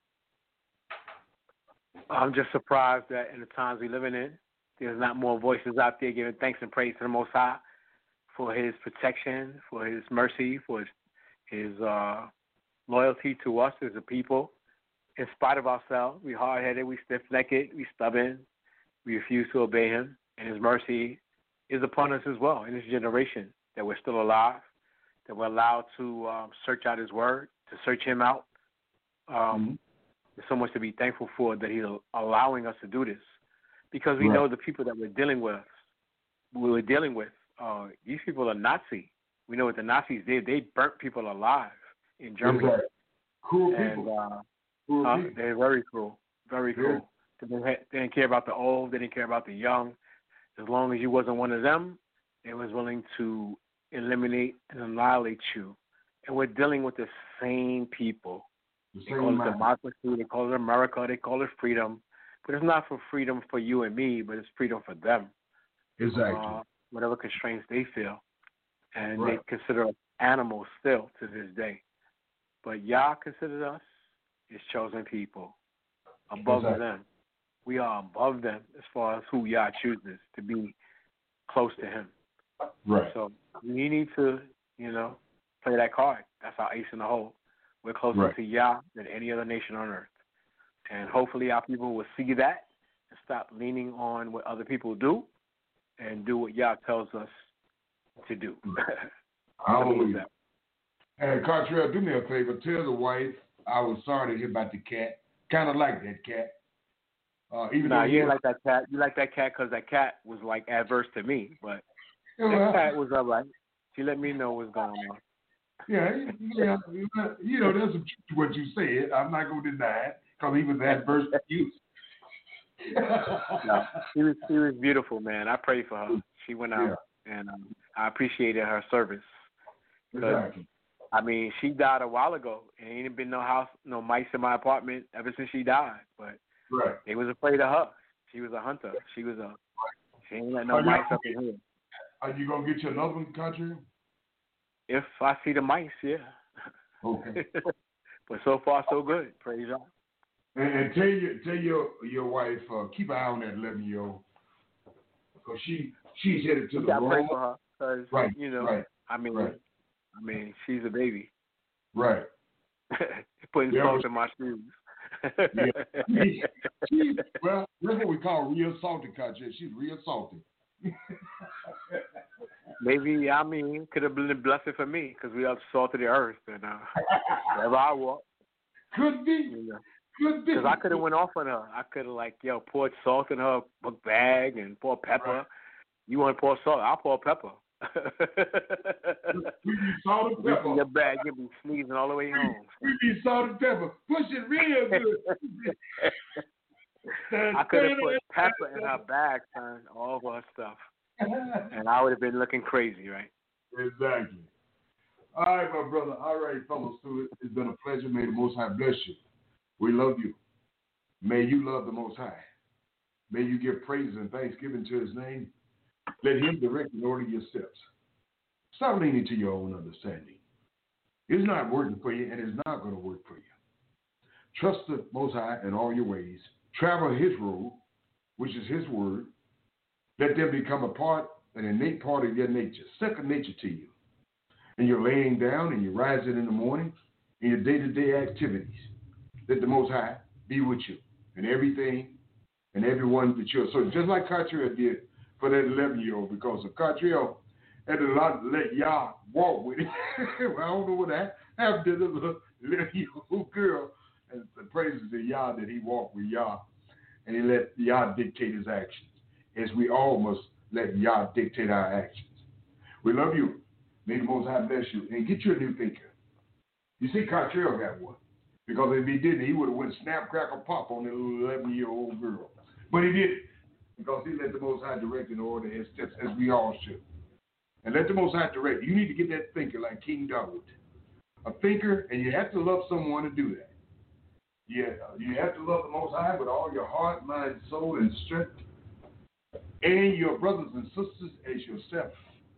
I'm just surprised that in the times we're living in, there's not more voices out there giving thanks and praise to the Most High for His protection, for His mercy, for His, his uh, loyalty to us as a people. In spite of ourselves, we hard-headed, we stiff-necked, we stubborn, we refuse to obey Him, and His mercy is upon us as well in this generation that we're still alive, that we're allowed to um, search out His Word, to search Him out. Um, mm-hmm. There's so much to be thankful for that He's allowing us to do this, because we right. know the people that we're dealing with, we were dealing with, uh, these people are Nazi. We know what the Nazis did. They burnt people alive in Germany. Right. Cruel and, people. Uh, cruel uh, people. They're very cruel. Very yeah. cruel. They, had, they didn't care about the old. They didn't care about the young. As long as you wasn't one of them, they was willing to eliminate and annihilate you. And we're dealing with the same people. The they call mind. it democracy. They call it America. They call it freedom. But it's not for freedom for you and me, but it's freedom for them. Exactly. Uh, whatever constraints they feel. And right. they consider us animals still to this day. But Yah considers us His chosen people. Above exactly. them. We are above them as far as who Yah chooses to be close to Him. Right. So we need to, you know, play that card. That's our ace in the hole. We're closer right. to Yah than any other nation on earth. And hopefully our people will see that and stop leaning on what other people do and do what Yah tells us to do. Hallelujah. Hey, Cottrell, do me a favor. Tell the wife I was sorry to hear about the cat. Kind of like that cat. Uh, even nah, though you didn't like that cat. You like that cat because that cat was like adverse to me, but yeah, that cat was all right. She let me know what's going on. Yeah, yeah, you know, there's some truth to what you said. I'm not going to deny it because he was adverse to you. No, she was she was beautiful, man. I prayed for her. She went out, yeah. and um, I appreciated her service. Exactly. I mean, she died a while ago, and ain't been no house, no mice in my apartment ever since she died. But right. they was afraid of her. She was a hunter. She was a. She ain't let no mice up in here. Are you gonna get you another one, Country? If I see the mice, yeah. Okay. But so far, so good. Praise God. And, and tell your tell your your wife uh, keep an eye on that eleven year old because she she's headed to You the gotta pray wrong. for her, cause Right. you know, Right. I mean, Right. I mean, she's a baby. Right. Putting Yeah, salt but- in my shoes. Yeah. She, she, well, that's what we call real salty, Katya. She's real salty. Maybe, I mean, could have been a blessing for me because we are the salt of the earth, and uh, wherever I walk, Could be. you know, Could be. because I could have went off on her. I could have like, yo, poured salt in her book bag and poured pepper. Right. You want to pour salt? I'll pour pepper. We be salt and Reach pepper. in your bag, you'll be sneezing all the way home. We be salt and pepper. Push it real good. I could have put pepper in her bag, son, all of her stuff, and I would have been looking crazy, right? Exactly. All right, my brother. All right, fellow students. It's been a pleasure. May the Most High bless you. We love you. May you love the Most High. May you give praise and thanksgiving to His name. Let Him direct and order your steps. Stop leaning to your own understanding. It's not working for you, and it's not going to work for you. Trust the Most High in all your ways. Travel His road, which is His word. Let them become a part, an innate part of your nature, second nature to you. And you're laying down and you're rising in the morning in your day-to-day activities. Let the Most High be with you in everything and everyone that you're. So just like Cottrell did for that eleven-year-old, because of Cottrell had a lot to let Yah walk with it. Well, I don't know what that happened to the little eleven-year-old girl. And the praises to Yah that he walked with Yah, and he let Yah dictate his actions, as we all must let Yah dictate our actions. We love you. May the Most High bless you. And get you a new thinker. You see, Cottrell got one. Because if he didn't, he would have went snap, crackle, pop on that little eleven-year-old girl. But he didn't. Because he let the Most High direct and order his steps, as we all should. And let the Most High direct. You need to get that thinker like King David. A thinker, and you have to love someone to do that. Yeah, you have to love the Most High with all your heart, mind, soul, and strength, and your brothers and sisters as yourself,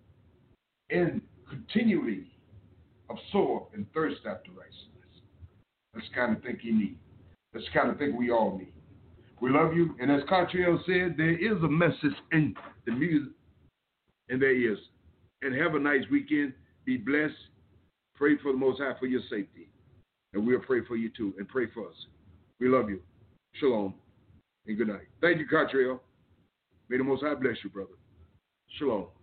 and continually absorb and thirst after righteousness. That's the kind of thing you need. That's the kind of thing we all need. We love you, and as Cottrell said, there is a message in the music, and there is. And have a nice weekend. Be blessed. Pray for the Most High for your safety. And we'll pray for you too, and pray for us. We love you. Shalom, and good night. Thank you, Cottrell. May the Most High bless you, brother. Shalom.